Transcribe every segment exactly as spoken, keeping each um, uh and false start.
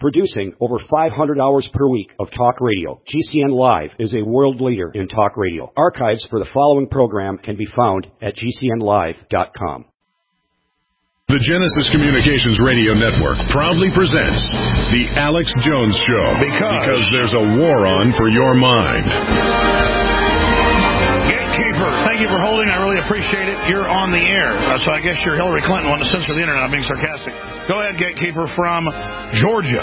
Producing over five hundred hours per week of talk radio, G C N Live is a world leader in talk radio. Archives for the following program can be found at G C N live dot com. The Genesis Communications Radio Network proudly presents The Alex Jones Show. Because, because there's a war on for your mind. Gatekeeper, thank you for holding. I really appreciate it. You're on the air. Uh, so I guess you're Hillary Clinton wanting to censor the internet. I'm being sarcastic. Go ahead, Gatekeeper from Georgia.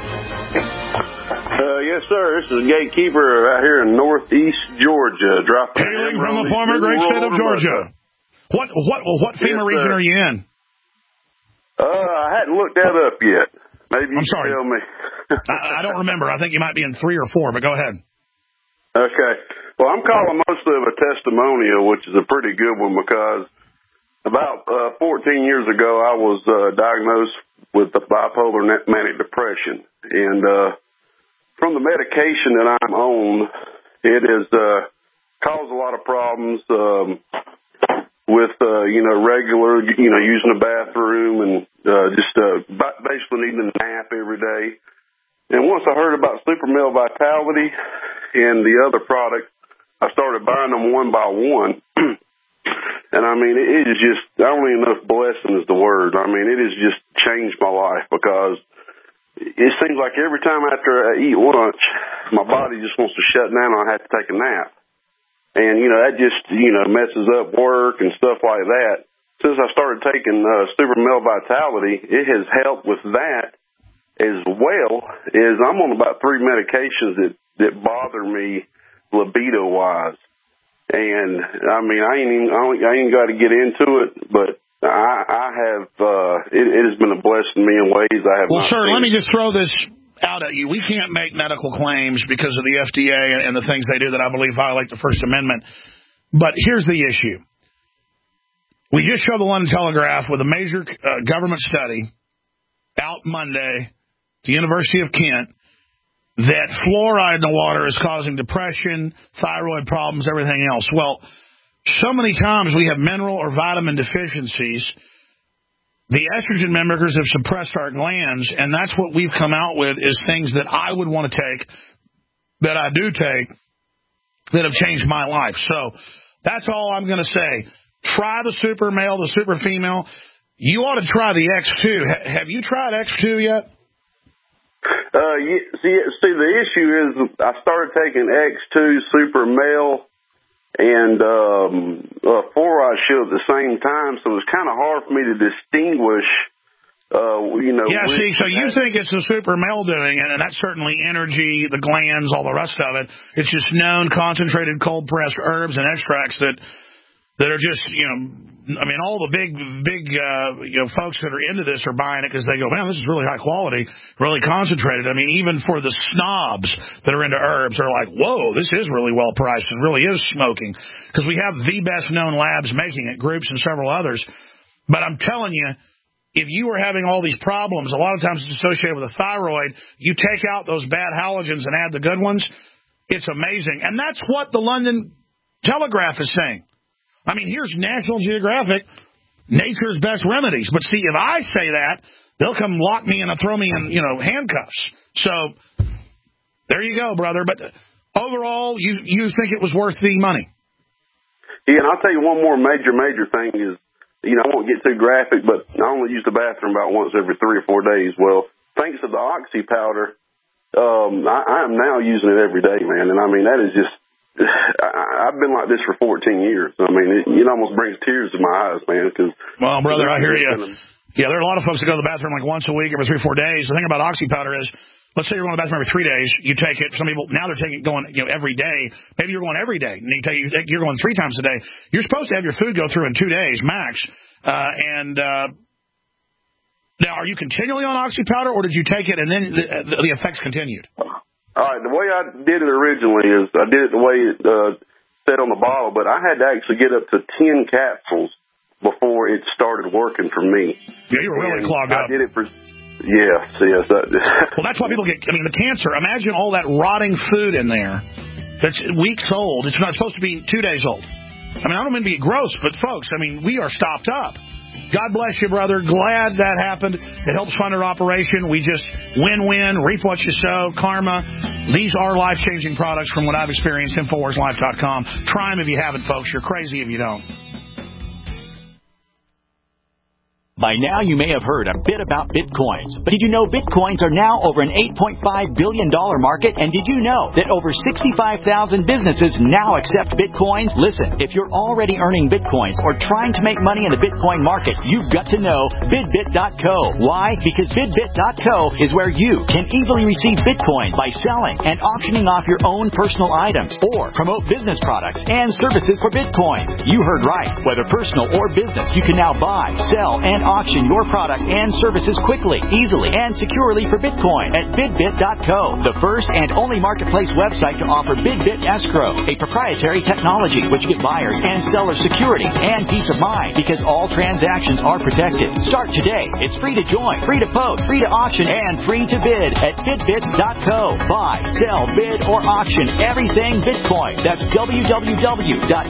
Uh, yes, sir. This is Gatekeeper out here in northeast Georgia. Hailing from the former great state of Georgia. What, what, what FEMA yes, region are you in? Uh, I hadn't looked that up yet. Maybe you I'm sorry. can tell me. I, I don't remember. I think you might be in three or four, but go ahead. Okay. Well, I'm calling mostly of a testimonial, which is a pretty good one because about uh, fourteen years ago, I was uh, diagnosed with the bipolar manic depression. And uh, from the medication that I'm on, it has uh, caused a lot of problems. Um with, uh, you know, regular, you know, using the bathroom and uh, just uh, basically needing a nap every day. And once I heard about Super Male Vitality and the other product, I started buying them one by one. And, I mean, it is just, I don't even know if blessing is the word. I mean, it has just changed my life because it seems like every time after I eat lunch, my body just wants to shut down and I have to take a nap. And, you know, that just, you know, messes up work and stuff like that. Since I started taking uh, Super Male Vitality, it has helped with that as well as I'm on about three medications that, that bother me libido-wise. And, I mean, I ain't even, I ain't, I ain't got to get into it, but I, I have, uh, it, it has been a blessing to me in ways I have well, not sir, seen. Let me just throw this out at you. We can't make medical claims because of the F D A and the things they do that I believe violate the First Amendment. But here's the issue. We just showed the London Telegraph with a major uh, government study out Monday at the University of Kent that fluoride in the water is causing depression, thyroid problems, everything else. Well, so many times we have mineral or vitamin deficiencies. The estrogen mimickers have suppressed our glands, and that's what we've come out with is things that I would want to take, that I do take, that have changed my life. So that's all I'm going to say. Try the super male, the super female. You ought to try the X two. H- have you tried X two yet? Uh, yeah, see, see, the issue is I started taking X two super male and um, uh, fluoride shield at the same time, so it's kind of hard for me to distinguish, uh, you know. Yeah, see, so you think it's the super male doing it, and that's certainly energy, the glands, all the rest of it. It's just known concentrated cold-pressed herbs and extracts that that are just, you know, I mean, all the big, big, uh, you know, folks that are into this are buying it because they go, man, this is really high quality, really concentrated. I mean, even for the snobs that are into herbs, they're like, whoa, this is really well priced and really is smoking because we have the best known labs making it, Groups and several others. But I'm telling you, if you are having all these problems, a lot of times it's associated with a thyroid. You take out those bad halogens and add the good ones. It's amazing. And that's what the London Telegraph is saying. I mean, here's National Geographic, Nature's Best Remedies. But see, if I say that, they'll come lock me and throw me in, you know, handcuffs. So there you go, brother. But overall, you, you think it was worth the money? Yeah, and I'll tell you one more major, major thing is, you know, I won't get too graphic, but I only use the bathroom about once every three or four days. Well, thanks to the Oxy powder, um, I, I am now using it every day, man. And, I mean, that is just, I, I've been like this for fourteen years. I mean, it, it almost brings tears to my eyes, man. Cause, well, brother, I hear you. Yeah, there are a lot of folks that go to the bathroom like once a week, every three or four days. The thing about Oxy powder is, let's say you're going to the bathroom every three days. You take it. Some people, now they're taking going, you know, every day. Maybe you're going every day. And you take, you're going three times a day. You're supposed to have your food go through in two days, max. Uh, and uh, now, are you continually on Oxy powder, or did you take it and then the, the effects continued? All right, the way I did it originally is I did it the way it uh, said on the bottle, but I had to actually get up to ten capsules before it started working for me. Yeah, you were really and clogged I up. I did it for, yes, yes. That, well, that's why people get, I mean, the cancer. Imagine all that rotting food in there that's weeks old. It's not supposed to be two days old. I mean, I don't mean to be gross, but folks, I mean, we are stopped up. God bless you, brother. Glad that happened. It helps fund our operation. We just win-win, reap what you sow, karma. These are life-changing products from what I've experienced. Infowars Life dot com. Try them if you haven't, folks. You're crazy if you don't. By now, you may have heard a bit about Bitcoins. But did you know Bitcoins are now over an eight point five billion dollars market? And did you know that over sixty-five thousand businesses now accept Bitcoins? Listen, if you're already earning Bitcoins or trying to make money in the Bitcoin market, you've got to know Bidbit dot co. Why? Because Bidbit dot co is where you can easily receive Bitcoin by selling and auctioning off your own personal items or promote business products and services for Bitcoin. You heard right. Whether personal or business, you can now buy, sell, and auction your product and services quickly, easily, and securely for Bitcoin at Bidbit dot co, the first and only marketplace website to offer Bidbit Escrow, a proprietary technology which gives buyers and sellers security and peace of mind because all transactions are protected. Start today. It's free to join, free to post, free to auction, and free to bid at Bidbit dot co. Buy, sell, bid, or auction everything Bitcoin. That's w w w dot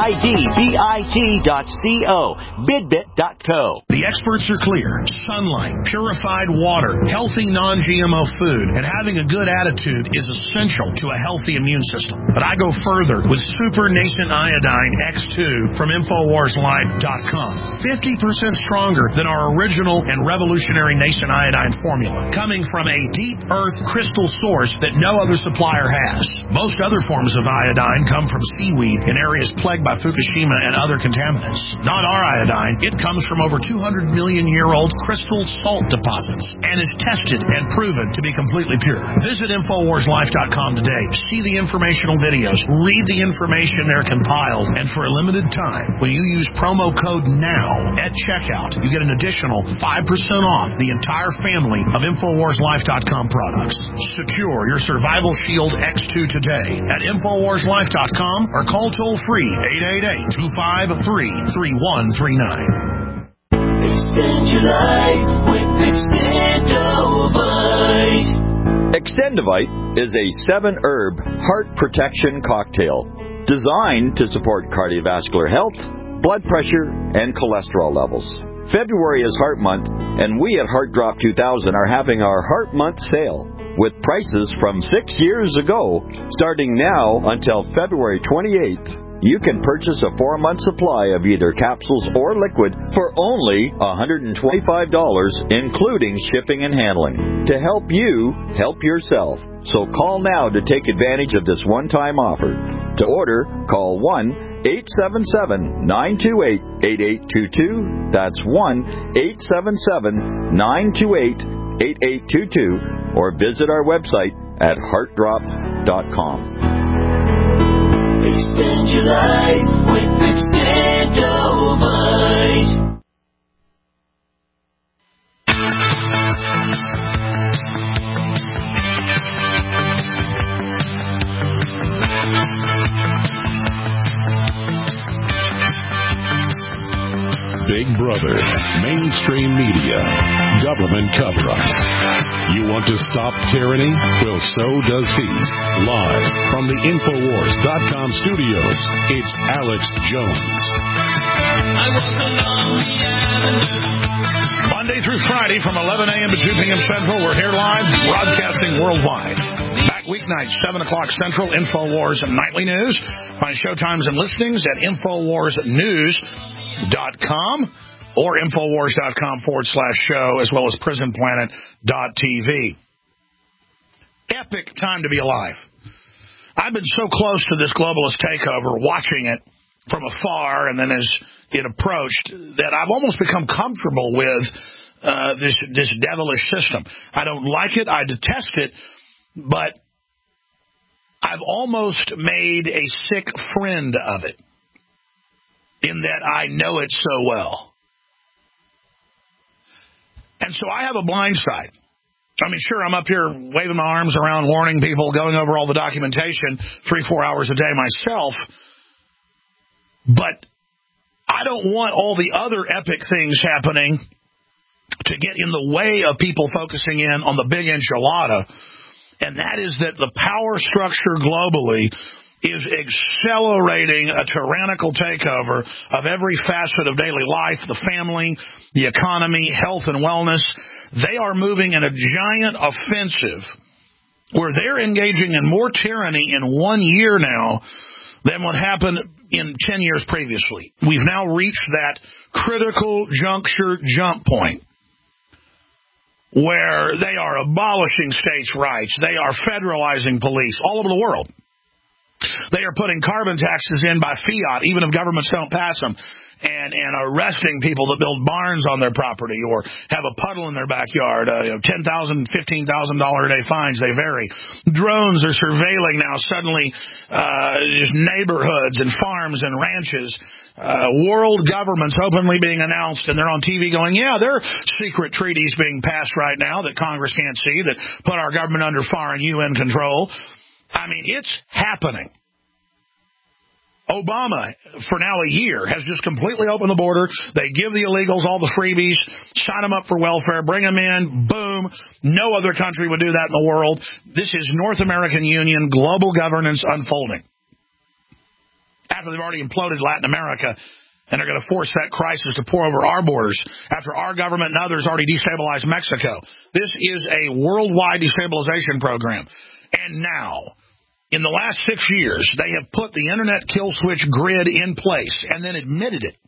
bidbit dot co. Bidbit dot co. The experts are clear. Sunlight, purified water, healthy non-G M O food, and having a good attitude is essential to a healthy immune system. But I go further with Super Nascent Iodine X two from Infowars Life dot com. fifty percent stronger than our original and revolutionary Nascent Iodine formula, coming from a deep earth crystal source that no other supplier has. Most other forms of iodine come from seaweed in areas plagued by Fukushima and other contaminants. Not our iodine. It comes from over two hundred million year old crystal salt deposits and is tested and proven to be completely pure. Visit Infowars Life dot com today. See the informational videos. Read the information they're compiled. And for a limited time, when you use promo code NOW at checkout, you get an additional five percent off the entire family of Infowars Life dot com products. Secure your Survival Shield X two today at Infowars Life dot com or call toll free eight eight eight, two five three, three one three nine. Extend your life with Extendovite. Extendovite is a seven-herb heart protection cocktail designed to support cardiovascular health, blood pressure, and cholesterol levels. February is Heart Month, and we at Heart Drop two thousand are having our Heart Month sale with prices from six years ago, starting now until February twenty-eighth. You can purchase a four-month supply of either capsules or liquid for only one hundred twenty-five dollars, including shipping and handling, to help you help yourself. So call now to take advantage of this one-time offer. To order, call one eight seven seven, nine two eight, eight eight two two. That's one eight seven seven, nine two eight, eight eight two two, or visit our website at heart drop dot com. Extend your life with Extendovite. Big Brother, mainstream media, government cover-ups. You want to stop tyranny? Well, so does he. Live from the Infowars dot com studios, it's Alex Jones. Monday through Friday from eleven a.m. to two p.m. Central, we're here live, broadcasting worldwide. Back weeknights, seven o'clock Central, Infowars Nightly News. Find showtimes and listings at Infowars News dot com or Infowars dot com forward slash show, as well as prison planet dot t v. Epic time to be alive. I've been so close to this globalist takeover, watching it from afar and then as it approached, that I've almost become comfortable with uh, this, this devilish system. I don't like it. I detest it. But I've almost made a sick friend of it, in that I know it so well. And so I have a blind side. I mean, sure, I'm up here waving my arms around, warning people, going over all the documentation three, four hours a day myself. But I don't want all the other epic things happening to get in the way of people focusing in on the big enchilada, and that is that the power structure globally is accelerating a tyrannical takeover of every facet of daily life, the family, the economy, health and wellness. They are moving in a giant offensive where they're engaging in more tyranny in one year now than what happened in ten years previously. We've now reached that critical juncture jump point where they are abolishing states' rights. They are federalizing police all over the world. They are putting carbon taxes in by fiat, even if governments don't pass them, and, and arresting people that build barns on their property or have a puddle in their backyard. Uh, you know, ten thousand dollars, fifteen thousand dollars a day fines, they vary. Drones are surveilling now suddenly uh, just neighborhoods and farms and ranches. Uh, world governments openly being announced, and they're on T V going, yeah, there are secret treaties being passed right now that Congress can't see that put our government under foreign U N control. I mean, it's happening. Obama, for now a year, has just completely opened the border. They give the illegals all the freebies, sign them up for welfare, bring them in, boom. No other country would do that in the world. This is North American Union global governance unfolding. After they've already imploded Latin America, and they're going to force that crisis to pour over our borders after our government and others already destabilized Mexico. This is a worldwide destabilization program. And now, in the last six years, they have put the Internet kill switch grid in place and then admitted it.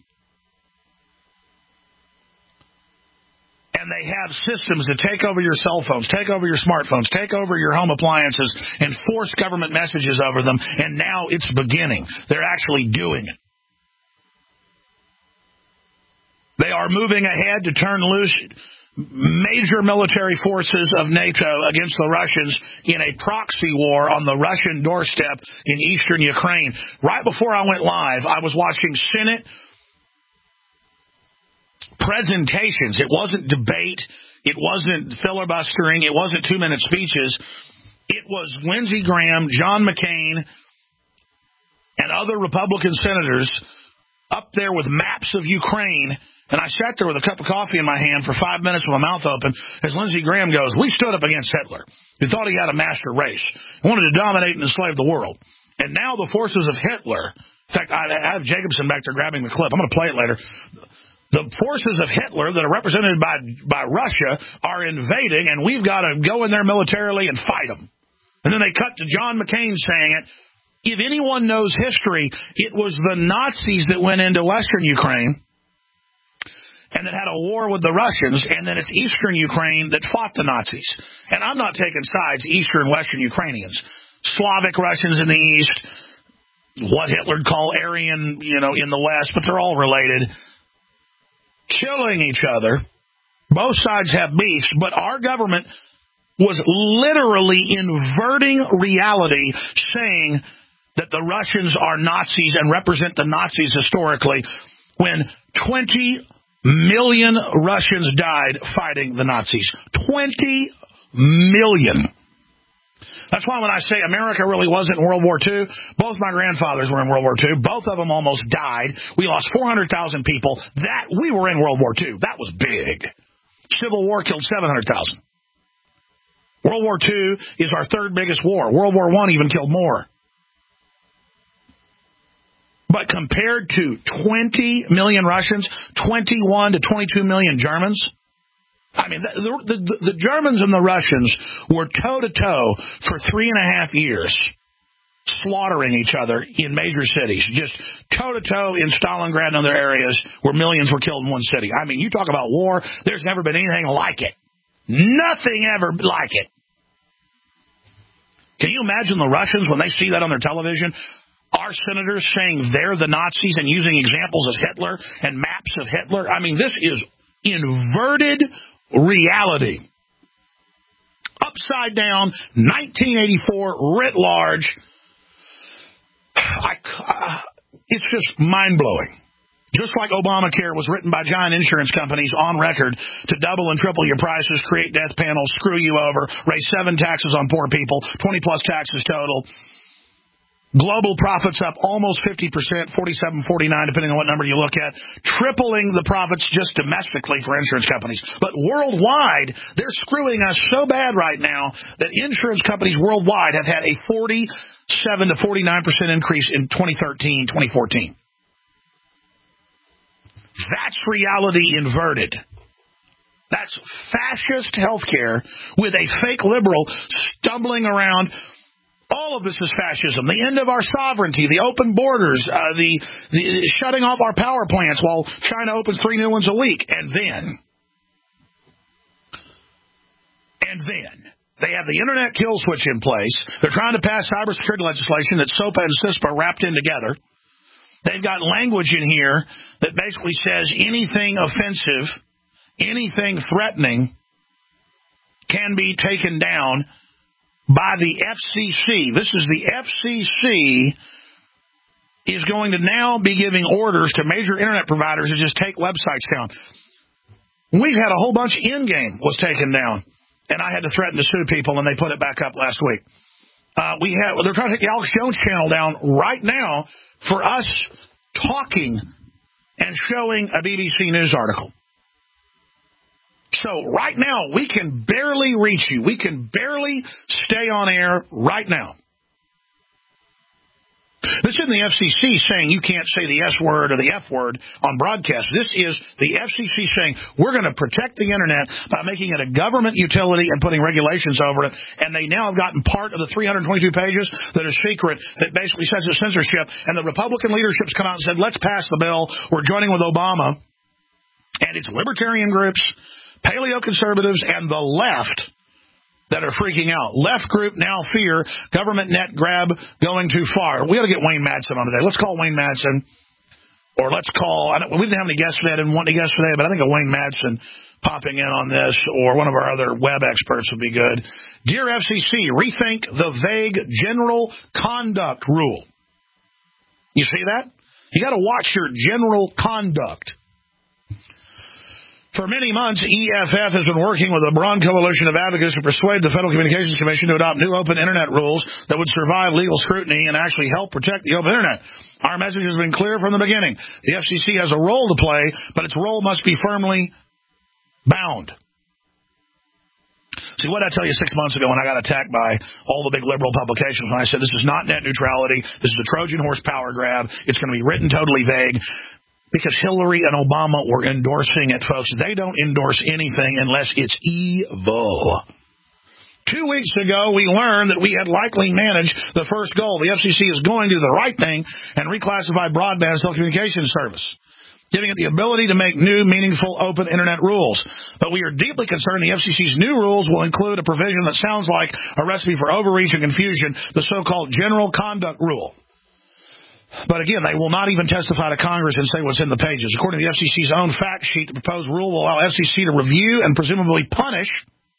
And they have systems that take over your cell phones, take over your smartphones, take over your home appliances, and force government messages over them. And now it's beginning. They're actually doing it. They are moving ahead to turn loose major military forces of NATO against the Russians in a proxy war on the Russian doorstep in eastern Ukraine. Right before I went live, I was watching Senate presentations. It wasn't debate. It wasn't filibustering. It wasn't two-minute speeches. It was Lindsey Graham, John McCain, and other Republican senators up there with maps of Ukraine. And I sat there with a cup of coffee in my hand for five minutes with my mouth open as Lindsey Graham goes, we stood up against Hitler, who thought he had a master race, wanted to dominate and enslave the world. And now the forces of Hitler, in fact, I have Jacobson back there grabbing the clip. I'm going to play it later. The forces of Hitler that are represented by, by Russia are invading, and we've got to go in there militarily and fight them. And then they cut to John McCain saying it. If anyone knows history, it was the Nazis that went into Western Ukraine and that had a war with the Russians, and then it's Eastern Ukraine that fought the Nazis. And I'm not taking sides, Eastern and Western Ukrainians. Slavic Russians in the East, what Hitler'd call Aryan, you know, in the West, but they're all related. Killing each other. Both sides have beefs, but our government was literally inverting reality, saying that the Russians are Nazis and represent the Nazis historically, when twenty million Russians died fighting the Nazis. twenty million. That's why when I say America really wasn't in World War Two, both my grandfathers were in World War Two. Both of them almost died. We lost four hundred thousand people. That we were in World War Two. That was big. Civil War killed seven hundred thousand. World War Two is our third biggest war. World War One even killed more. But compared to twenty million Russians, twenty-one to twenty-two million Germans, I mean, the, the, the Germans and the Russians were toe-to-toe for three and a half years, slaughtering each other in major cities, just toe-to-toe in Stalingrad and other areas where millions were killed in one city. I mean, you talk about war, there's never been anything like it. Nothing ever like it. Can you imagine the Russians when they see that on their television? Our senators saying they're the Nazis and using examples of Hitler and maps of Hitler. I mean, this is inverted reality. Upside down, nineteen eighty-four, writ large. I, uh, it's just mind-blowing. Just like Obamacare was written by giant insurance companies on record to double and triple your prices, create death panels, screw you over, raise seven taxes on poor people, twenty-plus taxes total. Global profits up almost fifty percent, forty-seven, forty-nine, depending on what number you look at, tripling the profits just domestically for insurance companies. But worldwide, they're screwing us so bad right now that insurance companies worldwide have had a forty-seven to forty-nine percent increase in twenty thirteen, twenty fourteen. That's reality inverted. That's fascist healthcare with a fake liberal stumbling around. All of this is fascism. The end of our sovereignty, the open borders, uh, the, the shutting off our power plants while China opens three new ones a week. And then, and then, they have the internet kill switch in place. They're trying to pass cybersecurity legislation that SOPA and CISPA wrapped in together. They've got language in here that basically says anything offensive, anything threatening can be taken down by the F C C. This is the F C C is going to now be giving orders to major internet providers to just take websites down. We've had a whole bunch. Endgame was taken down, and I had to threaten to sue people, and they put it back up last week. Uh, we have, they're trying to take the Alex Jones channel down right now for us talking and showing a B B C News article. So right now, we can barely reach you. We can barely stay on air right now. This isn't the F C C saying you can't say the S word or the F word on broadcast. This is the F C C saying we're going to protect the internet by making it a government utility and putting regulations over it. And they now have gotten part of the three hundred twenty-two pages that is secret that basically says it's censorship. And the Republican leadership's come out and said, let's pass the bill. We're joining with Obama. And it's libertarian groups, paleo-conservatives, and the left that are freaking out. Left group now fear government net grab going too far. We got to get Wayne Madsen on today. Let's call Wayne Madsen, or let's call, I don't, we didn't have any guests today. I didn't want any guests today, but I think a Wayne Madsen popping in on this, or one of our other web experts would be good. Dear F C C, rethink the vague general conduct rule. You see that? You got to watch your general conduct. For many months, E F F has been working with a broad coalition of advocates to persuade the Federal Communications Commission to adopt new open Internet rules that would survive legal scrutiny and actually help protect the open Internet. Our message has been clear from the beginning. The F C C has a role to play, but its role must be firmly bound. See, what did I tell you six months ago when I got attacked by all the big liberal publications when I said this is not net neutrality, this is a Trojan horse power grab, it's going to be written totally vague. Because Hillary and Obama were endorsing it, folks. They don't endorse anything unless it's evil. Two weeks ago, we learned that we had likely managed the first goal. The F C C is going to do the right thing and reclassify broadband as telecommunications service, giving it the ability to make new, meaningful, open Internet rules. But we are deeply concerned the F C C's new rules will include a provision that sounds like a recipe for overreach and confusion, the so-called general conduct rule. But again, they will not even testify to Congress and say what's in the pages. According to the F C C's own fact sheet, the proposed rule will allow F C C to review and presumably punish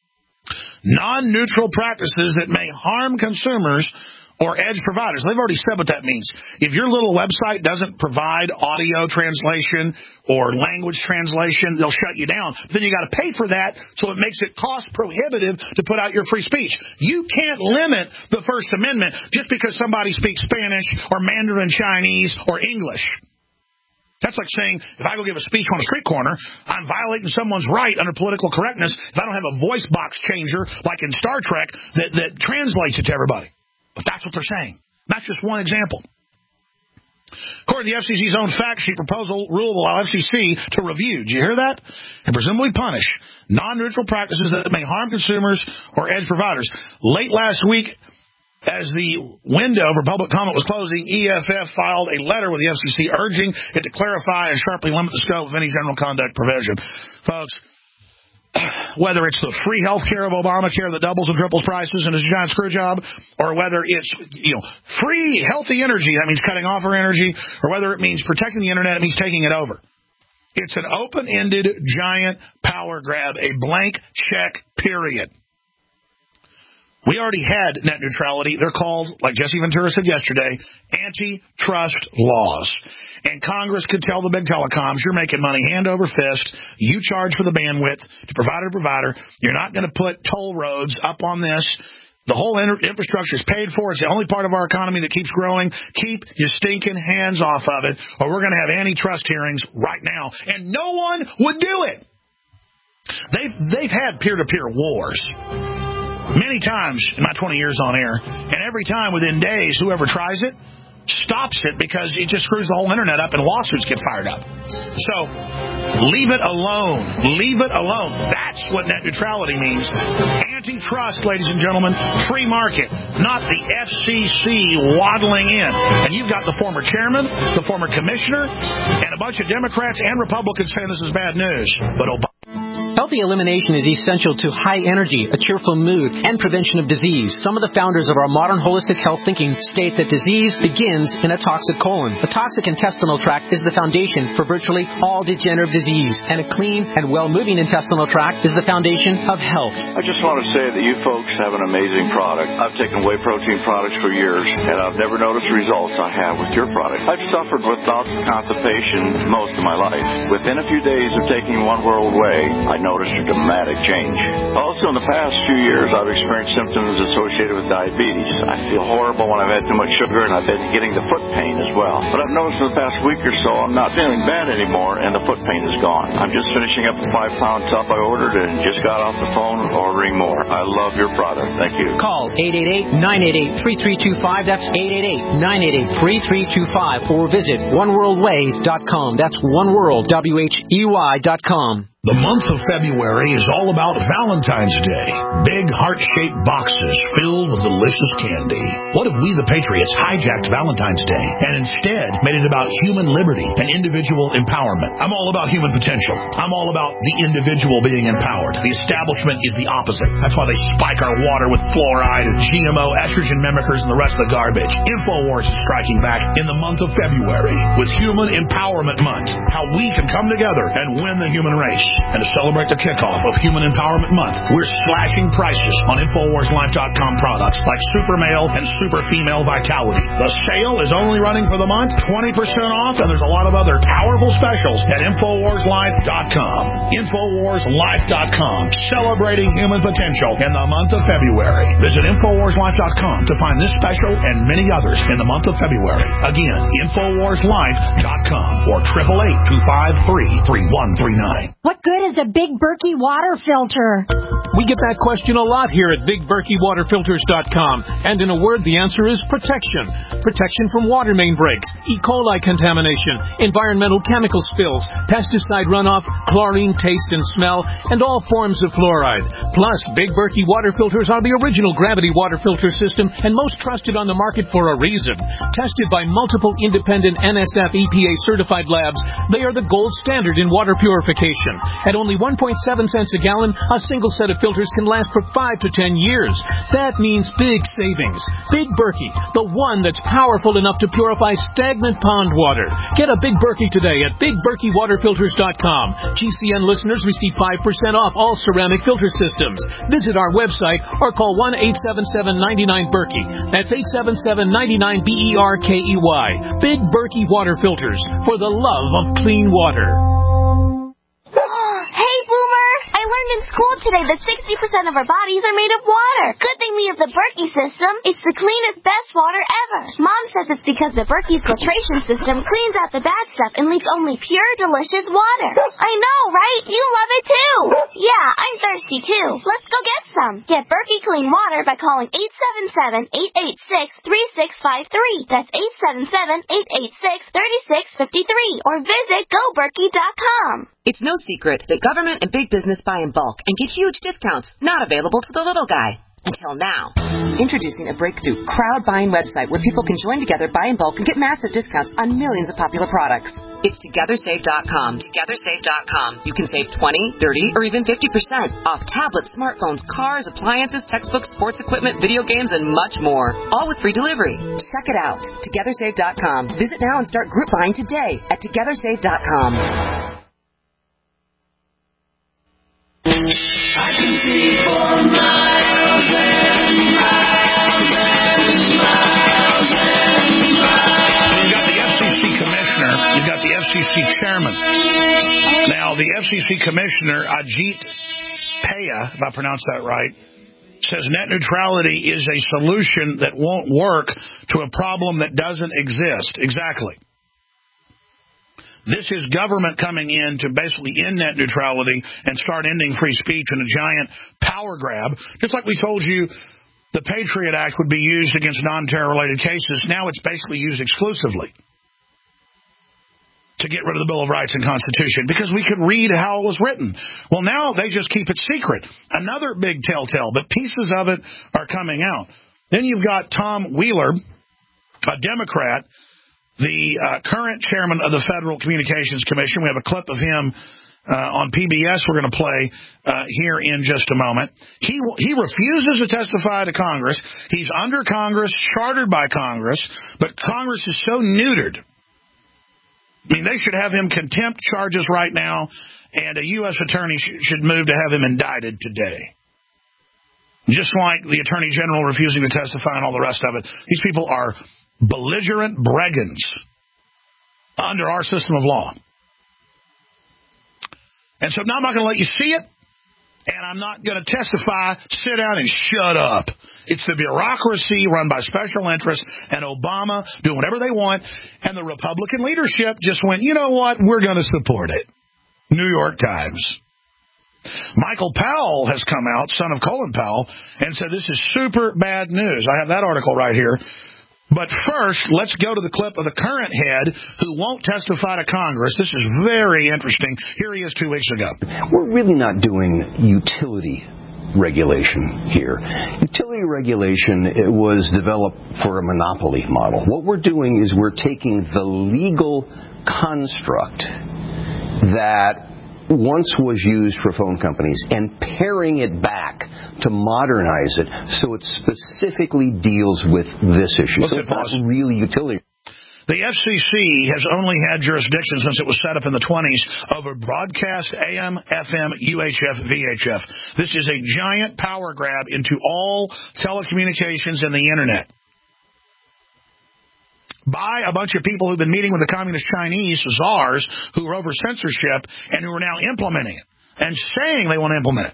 non-neutral practices that may harm consumers or edge providers. They've already said what that means. If your little website doesn't provide audio translation or language translation, they'll shut you down. Then you got to pay for that, so it makes it cost prohibitive to put out your free speech. You can't limit the First Amendment just because somebody speaks Spanish or Mandarin Chinese or English. That's like saying, if I go give a speech on a street corner, I'm violating someone's right under political correctness if I don't have a voice box changer like in Star Trek that, that translates it to everybody. But that's what they're saying. That's just one example. According to the F C C's own fact sheet, proposal rule will allow F C C to review, did you hear that? And presumably punish non-neutral practices that may harm consumers or edge providers. Late last week, as the window for public comment was closing, E F F filed a letter with the F C C urging it to clarify and sharply limit the scope of any general conduct provision. Folks, whether it's the free health care of Obamacare that doubles and triples prices and is a giant screw job, or whether it's, you know, free healthy energy, that means cutting off our energy, or whether it means protecting the internet, it means taking it over. It's an open-ended giant power grab, a blank check, period. We already had net neutrality. They're called, like Jesse Ventura said yesterday, antitrust laws. And Congress could tell the big telecoms, you're making money hand over fist. You charge for the bandwidth to provider to provider. You're not going to put toll roads up on this. The whole infrastructure is paid for. It's the only part of our economy that keeps growing. Keep your stinking hands off of it, or we're going to have antitrust hearings right now, and no one would do it. They've they've had peer-to-peer wars many times in my twenty years on air, and every time within days, whoever tries it stops it because it just screws the whole internet up and lawsuits get fired up. So leave it alone. Leave it alone. That's what net neutrality means. Antitrust, ladies and gentlemen, free market, not the F C C waddling in. And you've got the former chairman, the former commissioner, and a bunch of Democrats and Republicans saying this is bad news. But Obama... Healthy elimination is essential to high energy, a cheerful mood, and prevention of disease. Some of the founders of our modern holistic health thinking state that disease begins in a toxic colon. A toxic intestinal tract is the foundation for virtually all degenerative disease, and a clean and well-moving intestinal tract is the foundation of health. I just want to say that you folks have an amazing product. I've taken whey protein products for years, and I've never noticed the results I have with your product. I've suffered with bouts of constipation most of my life. Within a few days of taking One World Whey, I noticed a dramatic change. Also, in the past few years, I've experienced symptoms associated with diabetes. I feel horrible when I've had too much sugar, and I've been getting the foot pain as well. But I've noticed in the past week or so, I'm not feeling bad anymore, and the foot pain is gone. I'm just finishing up a five-pound tub I ordered and just got off the phone ordering more. I love your product. Thank you. Call eight eight eight, nine eight eight, three three two five. That's eight eight eight, nine eight eight, three three two five. Or visit one world whey dot com. That's oneworld, W H E Y dot com. The month of February is all about Valentine's Day. Big heart-shaped boxes filled with delicious candy. What if we, the Patriots, hijacked Valentine's Day and instead made it about human liberty and individual empowerment? I'm all about human potential. I'm all about the individual being empowered. The establishment is the opposite. That's why they spike our water with fluoride and G M O, estrogen mimickers, and the rest of the garbage. InfoWars is striking back in the month of February with Human Empowerment Month. How we can come together and win the human race. And to celebrate the kickoff of Human Empowerment Month, we're slashing prices on Infowars Life dot com products like Super Male and Super Female Vitality. The sale is only running for the month, twenty percent off, and there's a lot of other powerful specials at Infowars Life dot com. Infowars Life dot com, celebrating human potential in the month of February. Visit Infowars Life dot com to find this special and many others in the month of February. Again, Infowars Life dot com or eight eight eight, two five three, three one three nine. What good is a Big Berkey water filter? We get that question a lot here at Big Berkey Water Filters dot com. And in a word, the answer is protection. Protection from water main breaks, E. coli contamination, environmental chemical spills, pesticide runoff, chlorine taste and smell, and all forms of fluoride. Plus, Big Berkey water filters are the original gravity water filter system and most trusted on the market for a reason. Tested by multiple independent N S F E P A certified labs, they are the gold standard in water purification. At only one point seven cents a gallon, a single set of filters can last for five to ten years. That means big savings. Big Berkey, the one that's powerful enough to purify stagnant pond water. Get a Big Berkey today at Big Berkey Water Filters dot com. G C N listeners receive five percent off all ceramic filter systems. Visit our website or call one eight seven seven, nine nine, Berkey. That's eight seven seven, nine nine, B E R K E Y. Big Berkey Water Filters, for the love of clean water. Hey, Boomer! I learned in school today that sixty percent of our bodies are made of water. Good thing we have the Berkey system. It's the cleanest, best water ever. Mom says it's because the Berkey filtration system cleans out the bad stuff and leaves only pure, delicious water. I know, right? You love it too. Yeah, I'm thirsty too. Let's go get some. Get Berkey clean water by calling eight seven seven, eight eight six, three six five three. That's eight seven seven, eight eight six, three six five three. Or visit go berkey dot com. It's no secret that government and big business buy in bulk and get huge discounts not available to the little guy. Until now. Introducing a breakthrough crowd buying website where people can join together, buy in bulk, and get massive discounts on millions of popular products. It's together save dot com. together save dot com. You can save twenty, thirty, or even fifty percent off tablets, smartphones, cars, appliances, textbooks, sports equipment, video games, and much more. All with free delivery. Check it out. together save dot com. Visit now and start group buying today at together save dot com. I can see for miles and miles and miles and miles. You've got the F C C commissioner. You've got the F C C chairman. Now, the F C C commissioner, Ajit Pai, if I pronounce that right, says net neutrality is a solution that won't work to a problem that doesn't exist. Exactly. This is government coming in to basically end net neutrality and start ending free speech in a giant power grab. Just like we told you the Patriot Act would be used against non-terror-related cases, now it's basically used exclusively to get rid of the Bill of Rights and Constitution because we could read how it was written. Well, now they just keep it secret. Another big telltale, but pieces of it are coming out. Then you've got Tom Wheeler, a Democrat, the uh, current chairman of the Federal Communications Commission. We have a clip of him uh, on P B S we're going to play uh, here in just a moment. He he refuses to testify to Congress. He's under Congress, chartered by Congress, but Congress is so neutered. I mean, they should have him contempt charges right now, and a U S attorney sh- should move to have him indicted today. Just like the Attorney General refusing to testify and all the rest of it. These people are belligerent brigands under our system of law. And so now I'm not going to let you see it, and I'm not going to testify, sit down, and shut up. It's the bureaucracy run by special interests and Obama doing whatever they want, and the Republican leadership just went, you know what, we're going to support it. New York Times. Michael Powell has come out, son of Colin Powell, and said this is super bad news. I have that article right here. But first, let's go to the clip of the current head who won't testify to Congress. This is very interesting. Here he is two weeks ago. We're really not doing utility regulation here. Utility regulation it was developed for a monopoly model. What we're doing is we're taking the legal construct that once was used for phone companies and paring it back to modernize it so it specifically deals with this issue. So it's not really utility. The F C C has only had jurisdiction since it was set up in the twenties over broadcast A M, F M, U H F, V H F. This is a giant power grab into all telecommunications and the Internet by a bunch of people who've been meeting with the communist Chinese czars who are over censorship and who are now implementing it and saying they want to implement it.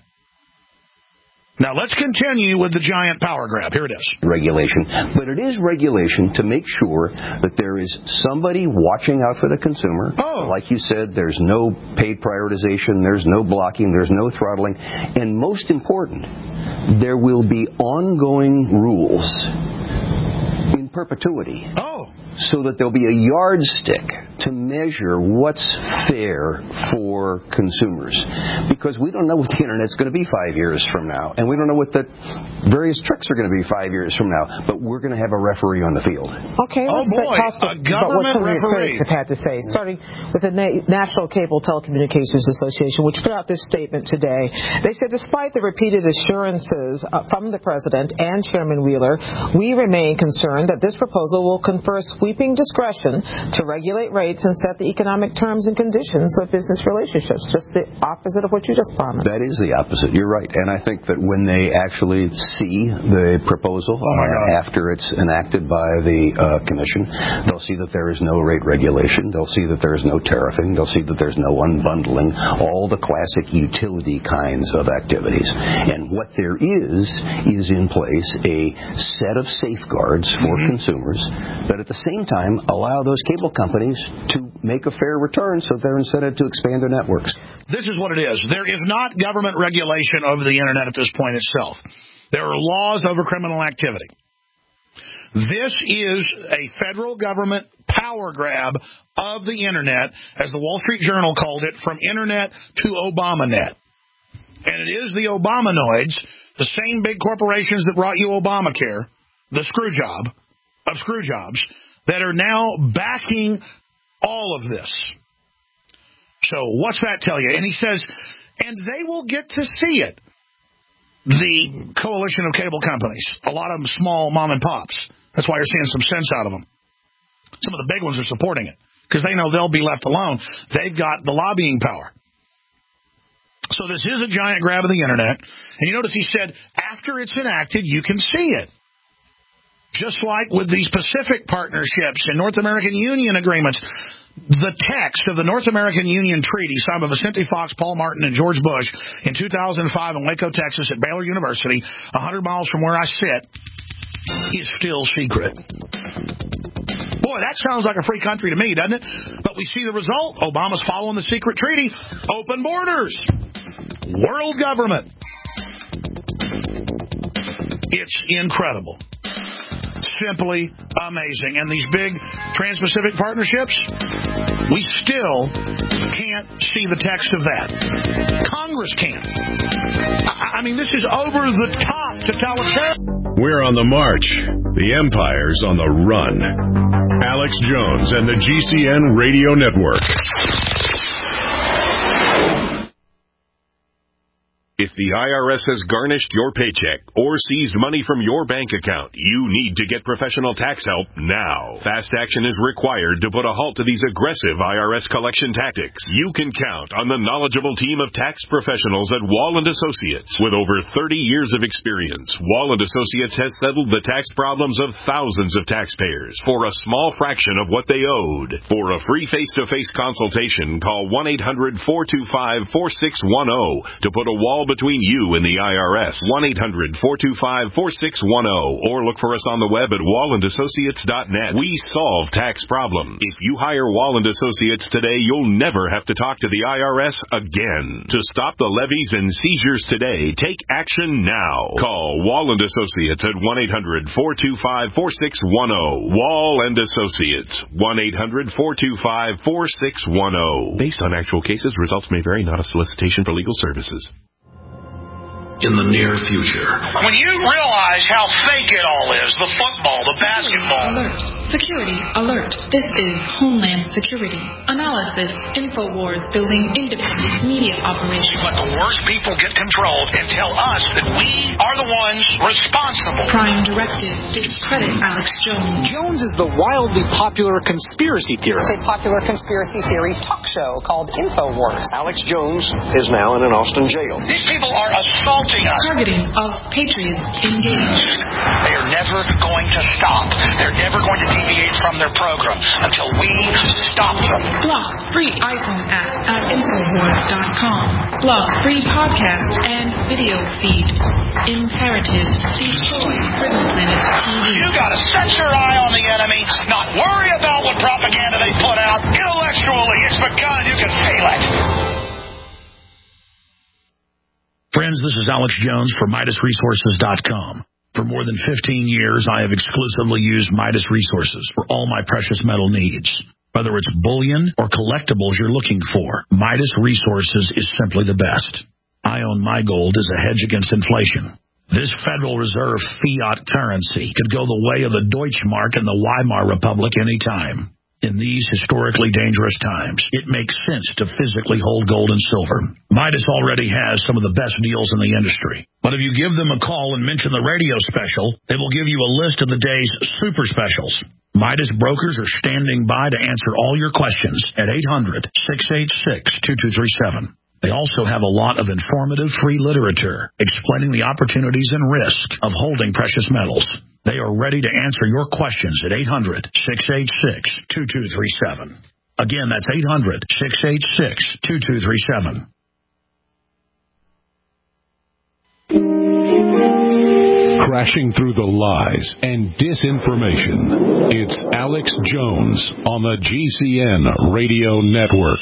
Now, let's continue with the giant power grab. Here it is. Regulation. But it is regulation to make sure that there is somebody watching out for the consumer. Oh. Like you said, there's no paid prioritization, there's no blocking, there's no throttling. And most important, there will be ongoing rules in perpetuity. Oh. So that there'll be a yardstick to measure what's fair for consumers. Because we don't know what the Internet's going to be five years from now. And we don't know what the various tricks are going to be five years from now. But we're going to have a referee on the field. Okay, oh let's boy, talk to, a government about what some referee. of your critics have had to say. Starting with the Na- National Cable Telecommunications Association, which put out this statement today. They said, despite the repeated assurances uh, from the President and Chairman Wheeler, we remain concerned that this proposal will confer sweeping discretion to regulate rates and set the economic terms and conditions of business relationships. Just the opposite of what you just promised. That is the opposite. You're right. And I think that when they actually see the proposal oh my God. Uh, after it's enacted by the uh, Commission, they'll see that there is no rate regulation. They'll see that there is no tariffing. They'll see that there's no unbundling, all the classic utility kinds of activities. And what there is, is in place a set of safeguards for mm-hmm. consumers that at the same time allow those cable companies to make a fair return so they're incented to expand their networks. This is what it is. There is not government regulation over the Internet at this point itself. There are laws over criminal activity. This is a federal government power grab of the Internet, as the Wall Street Journal called it, from Internet to ObamaNet. And it is the Obamanoids, the same big corporations that brought you Obamacare, the screw job of screw jobs, that are now backing all of this. So what's that tell you? And he says, and they will get to see it. The coalition of cable companies, a lot of them small mom and pops. That's why you're seeing some sense out of them. Some of the big ones are supporting it because they know they'll be left alone. They've got the lobbying power. So this is a giant grab of the Internet. And you notice he said, after it's enacted, you can see it. Just like with these Pacific partnerships and North American Union agreements, the text of the North American Union Treaty signed by Vicente Fox, Paul Martin, and George Bush in two thousand five in Waco, Texas at Baylor University, one hundred miles from where I sit, is still secret. Boy, that sounds like a free country to me, doesn't it? But we see the result. Obama's following the secret treaty. Open borders. World government. It's incredible. Simply amazing. And these big Trans-Pacific partnerships, we still can't see the text of that. Congress can't. I, I mean, this is over the top totalitarian. We're on the march. The empire's on the run. Alex Jones and the G C N Radio Network. If the I R S has garnished your paycheck or seized money from your bank account, you need to get professional tax help now. Fast action is required to put a halt to these aggressive I R S collection tactics. You can count on the knowledgeable team of tax professionals at Wall and Associates. With over thirty years of experience, Wall and Associates has settled the tax problems of thousands of taxpayers for a small fraction of what they owed. For a free face-to-face consultation, call one eight hundred, four two five, four six one zero to put a wall between you and the I R S. one eight hundred, four two five, four six one zero or look for us on the web at wall and associates dot net. We solve tax problems. If you hire Wall and Associates today, you'll never have to talk to the I R S again. To stop the levies and seizures today, take action now. Call Wall and Associates at one eight hundred, four two five, four six one zero. Wall and Associates, one eight hundred, four two five, four six one zero. Based on actual cases, results may vary, not a solicitation for legal services. In the near future. When you realize how fake it all is, the football, the basketball. Alert. Security alert. This is Homeland Security. Analysis. InfoWars building independent media operation. But the worst people get controlled and tell us that we are the ones responsible. Prime Directive. Discredit Alex Jones. Jones is the wildly popular conspiracy theorist. It's a popular conspiracy theory talk show called InfoWars. Alex Jones is now in an Austin jail. These people are assaulting us. Targeting of patriots engaged. They are never going to stop. They're never going to deviate from their program until we stop them. Block free iPhone app at infowars dot com. Block free podcast and video feed. Imperative. Destroy Prison Planet T V. You gotta set your eye on the enemy, not worry about what propaganda they put out. Intellectually, it's begun. You can feel it. Friends, this is Alex Jones for Midas Resources dot com. For more than fifteen years, I have exclusively used Midas Resources for all my precious metal needs. Whether it's bullion or collectibles you're looking for, Midas Resources is simply the best. I own my gold as a hedge against inflation. This Federal Reserve fiat currency could go the way of the Deutschmark and the Weimar Republic any time. In these historically dangerous times, it makes sense to physically hold gold and silver. Midas already has some of the best deals in the industry. But if you give them a call and mention the radio special, they will give you a list of the day's super specials. Midas brokers are standing by to answer all your questions at eight hundred, six eight six, two two three seven. They also have a lot of informative free literature explaining the opportunities and risks of holding precious metals. They are ready to answer your questions at eight hundred, six eight six, two two three seven. Again, that's eight hundred, six eight six, two two three seven. Crashing through the lies and disinformation. It's Alex Jones on the G C N Radio Network.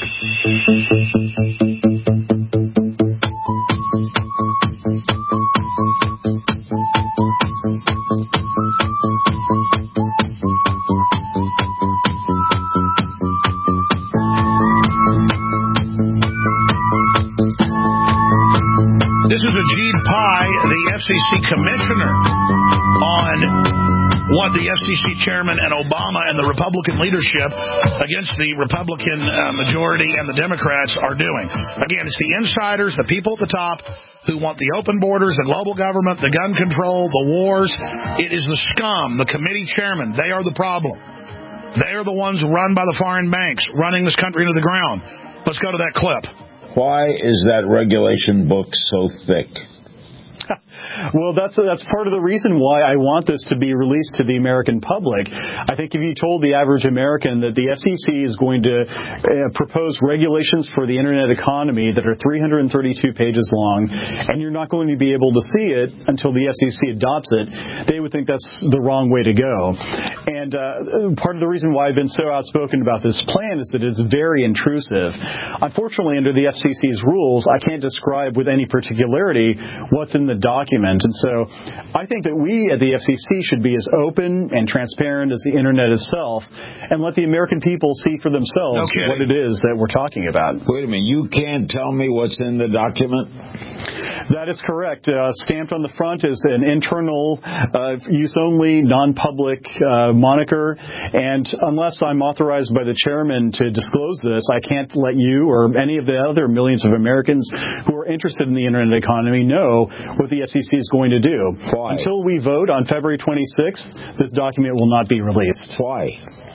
This is Ajit Pai, the F C C commissioner, on what the F C C chairman and Obama and the Republican leadership against the Republican uh, majority and the Democrats are doing. Again, it's the insiders, the people at the top who want the open borders, the global government, the gun control, the wars. It is the scum, the committee chairman. They are the problem. They are the ones run by the foreign banks, running this country into the ground. Let's go to that clip. Why is that regulation book so thick? Well, that's that's part of the reason why I want this to be released to the American public. I think if you told the average American that the F C C is going to uh, propose regulations for the Internet economy that are three hundred thirty-two pages long, and you're not going to be able to see it until the F C C adopts it, they would think that's the wrong way to go. And uh, part of the reason why I've been so outspoken about this plan is that it's very intrusive. Unfortunately, under the F C C's rules, I can't describe with any particularity what's in the document. And so I think that we at the F C C should be as open and transparent as the Internet itself and let the American people see for themselves Okay. what it is that we're talking about. Wait a minute. You can't tell me what's in the document? That is correct. Uh, stamped on the front is an internal, uh, use-only, non-public uh, moniker. And unless I'm authorized by the chairman to disclose this, I can't let you or any of the other millions of Americans who are interested in the Internet economy know what the F C C is going to do. Why? Until we vote on February twenty-sixth, this document will not be released. Why?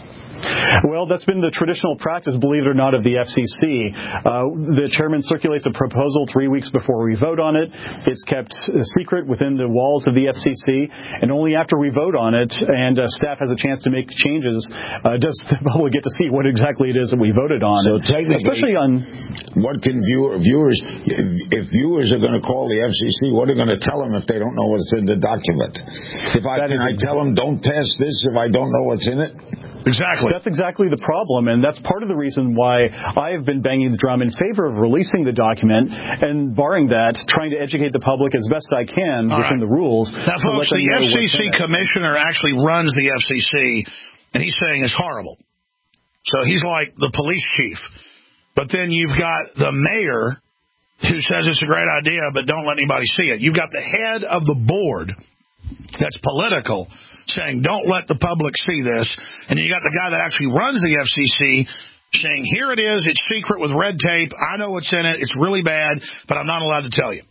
Well, that's been the traditional practice, believe it or not, of the F C C. Uh, the chairman circulates a proposal three weeks before we vote on it. It's kept secret within the walls of the F C C, and only after we vote on it and uh, staff has a chance to make changes uh, does the public get to see what exactly it is that we voted on. So technically, especially on what can viewer, viewers, if viewers are going to call the F C C, what are they going to tell them if they don't know what's in the document? If I can I tell them don't pass this if I don't know what's in it? Exactly. That's exactly the problem, and that's part of the reason why I have been banging the drum in favor of releasing the document, and barring that, trying to educate the public as best I can All within right. the rules. Now, to folks, let them the know F C what's C in it. commissioner actually runs the F C C, and he's saying it's horrible. So he's like the police chief. But then you've got the mayor who says it's a great idea, but don't let anybody see it. You've got the head of the board that's political saying don't let the public see this. And then you got the guy that actually runs the F C C saying here it is, it's secret with red tape, I know what's in it, it's really bad, but I'm not allowed to tell you.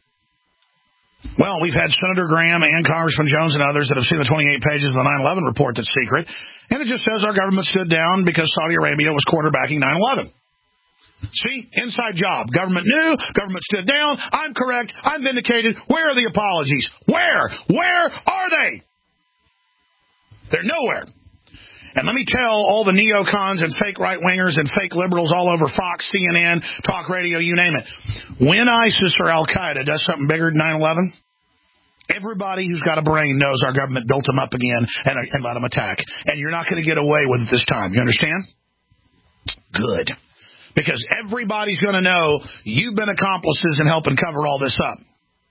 Well, we've had Senator Graham and Congressman Jones and others that have seen the twenty-eight pages of the nine eleven report that's secret, and it just says our government stood down because Saudi Arabia was quarterbacking nine eleven. See? Inside job. Government knew. Government stood down. I'm correct. I'm vindicated. Where are the apologies? Where? Where are they? They're nowhere. And let me tell all the neocons and fake right-wingers and fake liberals all over Fox, C N N, talk radio, you name it. When ISIS or Al-Qaeda does something bigger than nine eleven, everybody who's got a brain knows our government built them up again and, and let them attack. And you're not going to get away with it this time. You understand? Good. Because everybody's going to know you've been accomplices in helping cover all this up.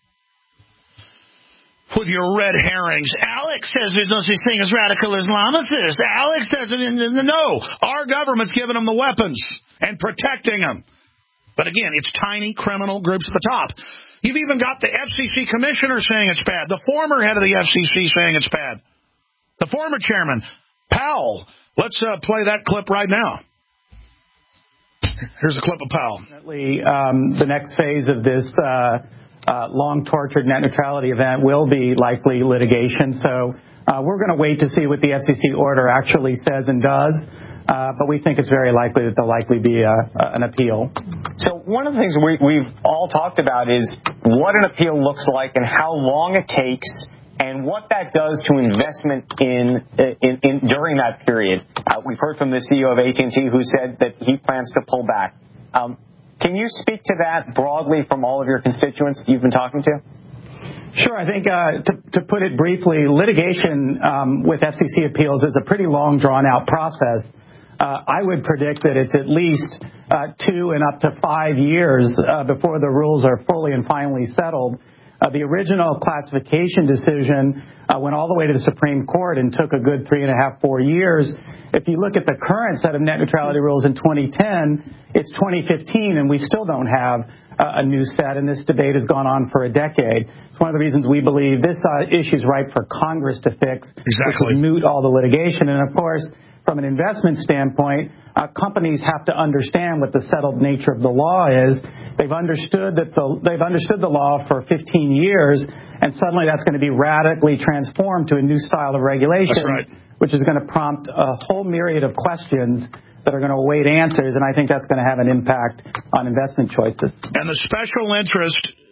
With your red herrings. Alex says there's no such thing as radical Islamicists. Alex says, no, our government's giving them the weapons and protecting them. But again, it's tiny criminal groups at the top. You've even got the F C C commissioner saying it's bad. The former head of the F C C saying it's bad. The former chairman, Powell. Let's uh, play that clip right now. Here's a clip of Powell. Um, the next phase of this uh, uh, long-tortured net neutrality event will be likely litigation. So uh, we're going to wait to see what the F C C order actually says and does. Uh, but we think it's very likely that there'll likely be a, a, an appeal. So one of the things we, we've all talked about is what an appeal looks like and how long it takes and what that does to investment in, in, in during that period. Uh, we've heard from the C E O of A T and T who said that he plans to pull back. Um, can you speak to that broadly from all of your constituents you've been talking to? Sure. I think uh, to, to put it briefly, litigation um, with F C C appeals is a pretty long, drawn-out process. Uh, I would predict that it's at least uh, two and up to five years uh, before the rules are fully and finally settled. Uh, the original classification decision uh, went all the way to the Supreme Court and took a good three and a half, four years. If you look at the current set of net neutrality rules in twenty ten, it's twenty fifteen, and we still don't have uh, a new set, and this debate has gone on for a decade. It's one of the reasons we believe this uh, issue is ripe for Congress to fix, exactly. which would moot all the litigation. And, of course, from an investment standpoint, uh, companies have to understand what the settled nature of the law is. They've understood that the, they've understood the law for fifteen years, and suddenly that's going to be radically transformed to a new style of regulation, right. which is going to prompt a whole myriad of questions that are going to await answers, and I think that's going to have an impact on investment choices. And the special interest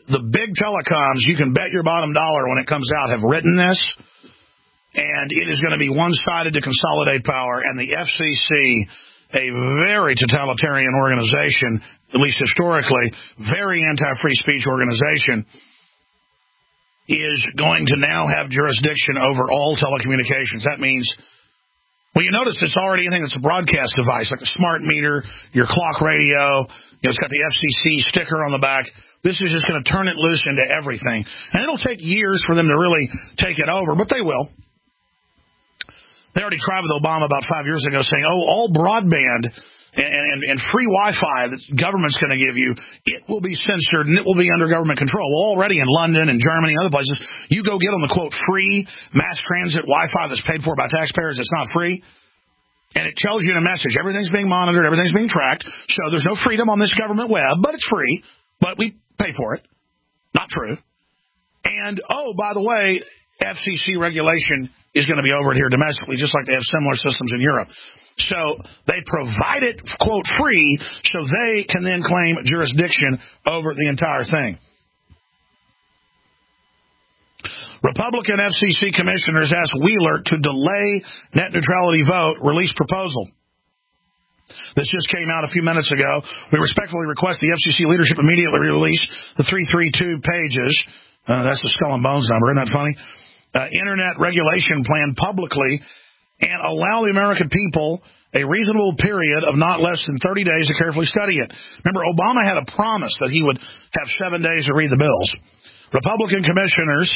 the big telecoms, you can bet your bottom dollar when it comes out, have written this, and it is going to be one-sided to consolidate power, and the F C C, a very totalitarian organization, at least historically, very anti-free speech organization, is going to now have jurisdiction over all telecommunications. That means, well, you notice it's already anything that's a broadcast device, like a smart meter, your clock radio. You know, it's got the F C C sticker on the back. This is just going to turn it loose into everything. And it'll take years for them to really take it over, but they will. They already tried with Obama about five years ago saying, oh, all broadband and, and, and free Wi-Fi that government's going to give you, it will be censored and it will be under government control. Well, already in London and Germany and other places, you go get on the, quote, free mass transit Wi-Fi that's paid for by taxpayers. It's not free. And it tells you in a message, everything's being monitored, everything's being tracked. So there's no freedom on this government web, but it's free. But we pay for it. Not true. And, oh, by the way, F C C regulation is going to be over it here domestically, just like they have similar systems in Europe. So they provide it, quote, free, so they can then claim jurisdiction over the entire thing. Republican F C C commissioners asked Wheeler to delay net neutrality vote, release proposal. This just came out a few minutes ago. We respectfully request the F C C leadership immediately release the three thirty-two pages. Uh, that's the Skull and Bones number. Isn't that funny? Uh, internet regulation plan publicly and allow the American people a reasonable period of not less than thirty days to carefully study it. Remember, Obama had a promise that he would have seven days to read the bills. Republican commissioners,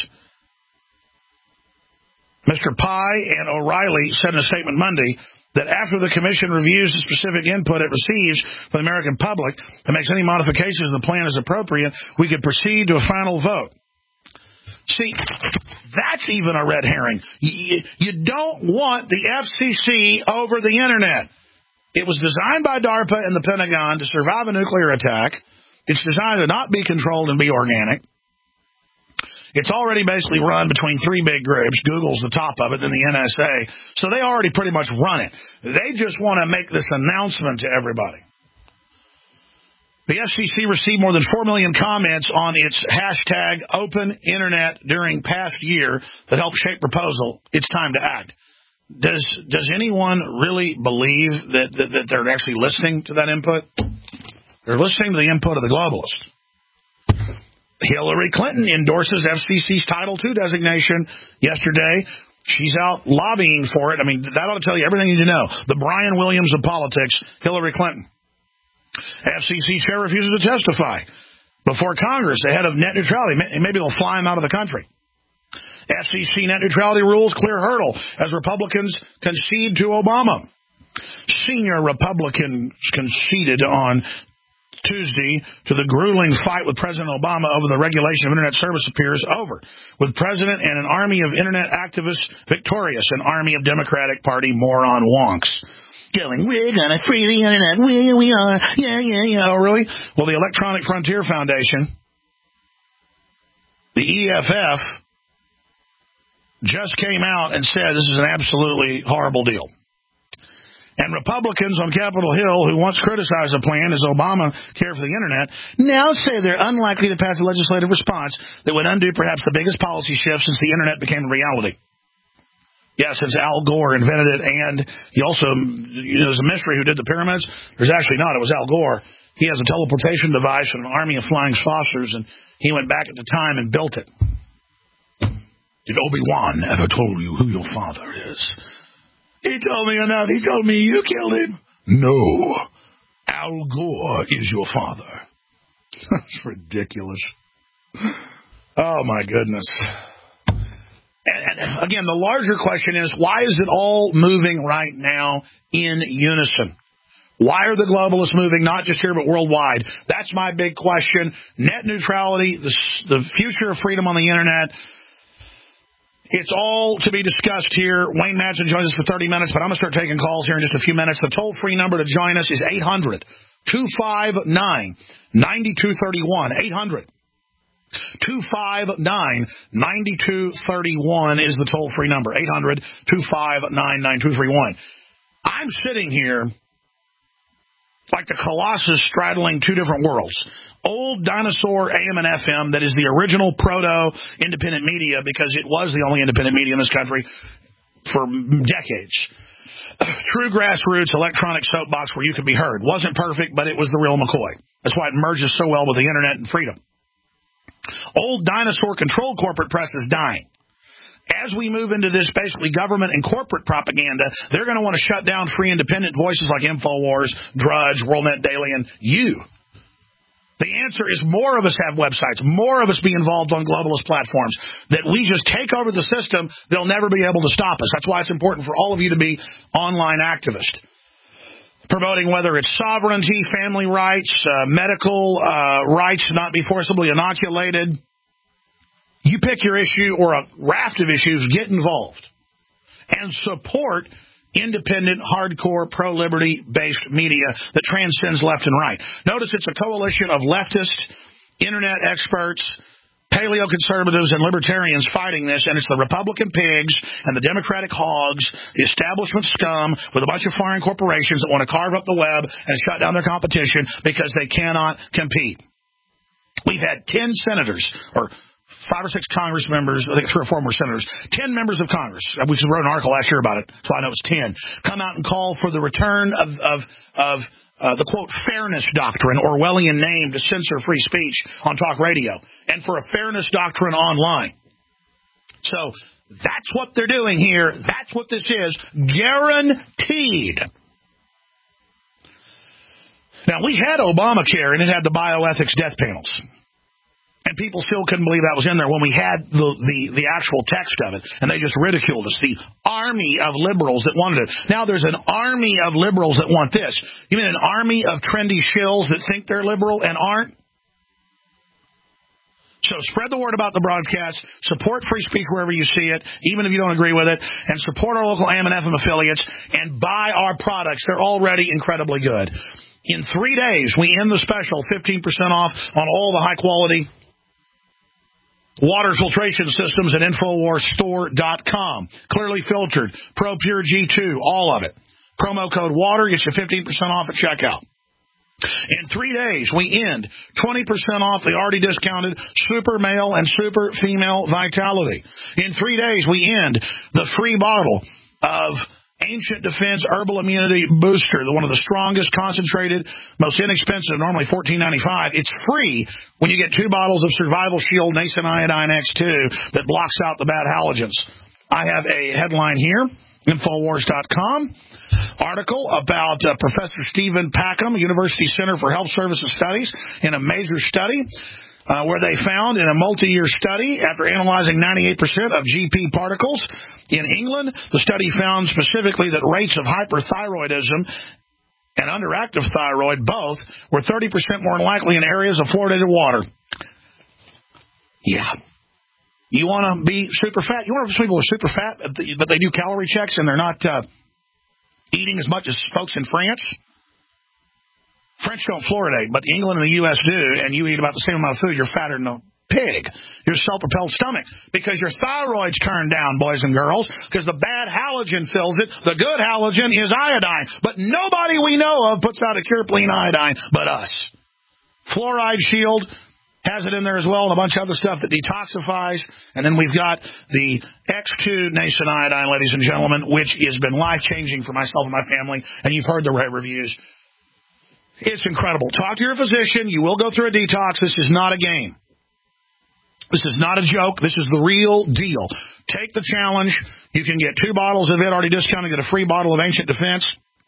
Mister Pai and O'Reilly, said in a statement Monday that after the commission reviews the specific input it receives from the American public and makes any modifications the plan is appropriate, we could proceed to a final vote. See, that's even a red herring. You, you don't want the F C C over the Internet. It was designed by DARPA and the Pentagon to survive a nuclear attack. It's designed to not be controlled and be organic. It's already basically run between three big groups. Google's the top of it, then the N S A. So they already pretty much run it. They just want to make this announcement to everybody. The F C C received more than four million comments on its hashtag Open Internet during past year that helped shape proposal. It's time to act. Does does anyone really believe that, that, that they're actually listening to that input? They're listening to the input of the globalists. Hillary Clinton endorses F C C's Title two designation yesterday. She's out lobbying for it. I mean, that ought to tell you everything you need to know. The Brian Williams of politics, Hillary Clinton. F C C chair refuses to testify before Congress ahead of net neutrality. Maybe they'll fly him out of the country. F C C net neutrality rules clear hurdle as Republicans concede to Obama. Senior Republicans conceded on Tuesday to the grueling fight with President Obama over the regulation of Internet service appears over, with President and an army of Internet activists victorious, an army of Democratic Party moron wonks. Going, we're going to free the Internet. We, we are. Yeah, yeah, yeah. Oh, really? Well, the Electronic Frontier Foundation, the E F F, just came out and said this is an absolutely horrible deal. And Republicans on Capitol Hill, who once criticized the plan as Obama cared for the Internet, now say they're unlikely to pass a legislative response that would undo perhaps the biggest policy shift since the Internet became a reality. Yeah, since Al Gore invented it, and he also, you know, there's a mystery who did the pyramids. There's actually not. It was Al Gore. He has a teleportation device and an army of flying saucers, and he went back at the time and built it. Did Obi-Wan ever told you who your father is? He told me enough. He told me you killed him. No. Al Gore is your father. That's ridiculous. Oh, my goodness. And again, the larger question is, why is it all moving right now in unison? Why are the globalists moving, not just here, but worldwide? That's my big question. Net neutrality, the, the future of freedom on the Internet, it's all to be discussed here. Wayne Madsen joins us for thirty minutes, but I'm going to start taking calls here in just a few minutes. The toll-free number to join us is eight hundred, two five nine, nine two three one. eight hundred, two five nine, nine two three one is the toll-free number. eight hundred, two five nine, nine two three one. I'm sitting here like the Colossus straddling two different worlds. Old dinosaur A M and F M that is the original proto-independent media because it was the only independent media in this country for decades. True grassroots electronic soapbox where you could be heard. Wasn't perfect, but it was the real McCoy. That's why it merges so well with the internet and freedom. Old dinosaur-controlled corporate press is dying. As we move into this basically government and corporate propaganda, they're going to want to shut down free independent voices like InfoWars, Drudge, WorldNet Daily, and you. The answer is more of us have websites, more of us be involved on globalist platforms, that we just take over the system, they'll never be able to stop us. That's why it's important for all of you to be online activists. Promoting whether it's sovereignty, family rights, uh, medical uh, rights to not be forcibly inoculated. You pick your issue or a raft of issues, get involved. And support independent, hardcore, pro-liberty-based media that transcends left and right. Notice it's a coalition of leftist, internet experts, paleo-conservatives, and libertarians fighting this, and it's the Republican pigs and the Democratic hogs, the establishment scum with a bunch of foreign corporations that want to carve up the web and shut down their competition because they cannot compete. We've had ten senators, or five or six Congress members, I think three or four more senators, ten members of Congress, we just wrote an article last year about it, so I know it's ten, come out and call for the return of, of, of uh, the, quote, fairness doctrine, Orwellian name to censor free speech on talk radio, and for a fairness doctrine online. So that's what they're doing here. That's what this is. Guaranteed. Now, we had Obamacare, and it had the bioethics death panels. And people still couldn't believe that was in there when we had the, the, the actual text of it. And they just ridiculed us. The army of liberals that wanted it. Now there's an army of liberals that want this. You mean an army of trendy shills that think they're liberal and aren't? So spread the word about the broadcast. Support free speech wherever you see it, even if you don't agree with it. And support our local A M and F M affiliates. And buy our products. They're already incredibly good. In three days, we end the special fifteen percent off on all the high-quality water filtration systems at Infowars Store dot com. Clearly filtered. ProPure G two, all of it. Promo code WATER gets you fifteen percent off at checkout. In three days, we end twenty percent off the already discounted Super Male and Super Female Vitality. In three days, we end the free bottle of Ancient Defense Herbal Immunity Booster, one of the strongest, concentrated, most inexpensive, normally fourteen ninety-five. It's free when you get two bottles of Survival Shield Nascent Iodine X two that blocks out the bad halogens. I have a headline here, Infowars dot com, article about uh, Professor Stephen Packham, University Center for Health Services Studies, in a major study uh, where they found in a multi-year study, after analyzing ninety-eight percent of G P particles in England, the study found specifically that rates of hyperthyroidism and underactive thyroid, both, were thirty percent more likely in areas of fluoridated water. Yeah. You want to be super fat? You want to people who are super fat, but they do calorie checks and they're not uh, eating as much as folks in France? French don't fluoridate, but England and the U S do, and you eat about the same amount of food, you're fatter than a pig. Your self-propelled stomach, because your thyroid's turned down, boys and girls, because the bad halogen fills it. The good halogen is iodine, but nobody we know of puts out a Curepline iodine but us. Fluoride Shield has it in there as well, and a bunch of other stuff that detoxifies. And then we've got the X two Nascent Iodine, ladies and gentlemen, which has been life-changing for myself and my family, and you've heard the rave reviews. It's incredible. Talk to your physician. You will go through a detox. This is not a game. This is not a joke. This is the real deal. Take the challenge. You can get two bottles of it already discounted. Get a free bottle of Ancient Defense.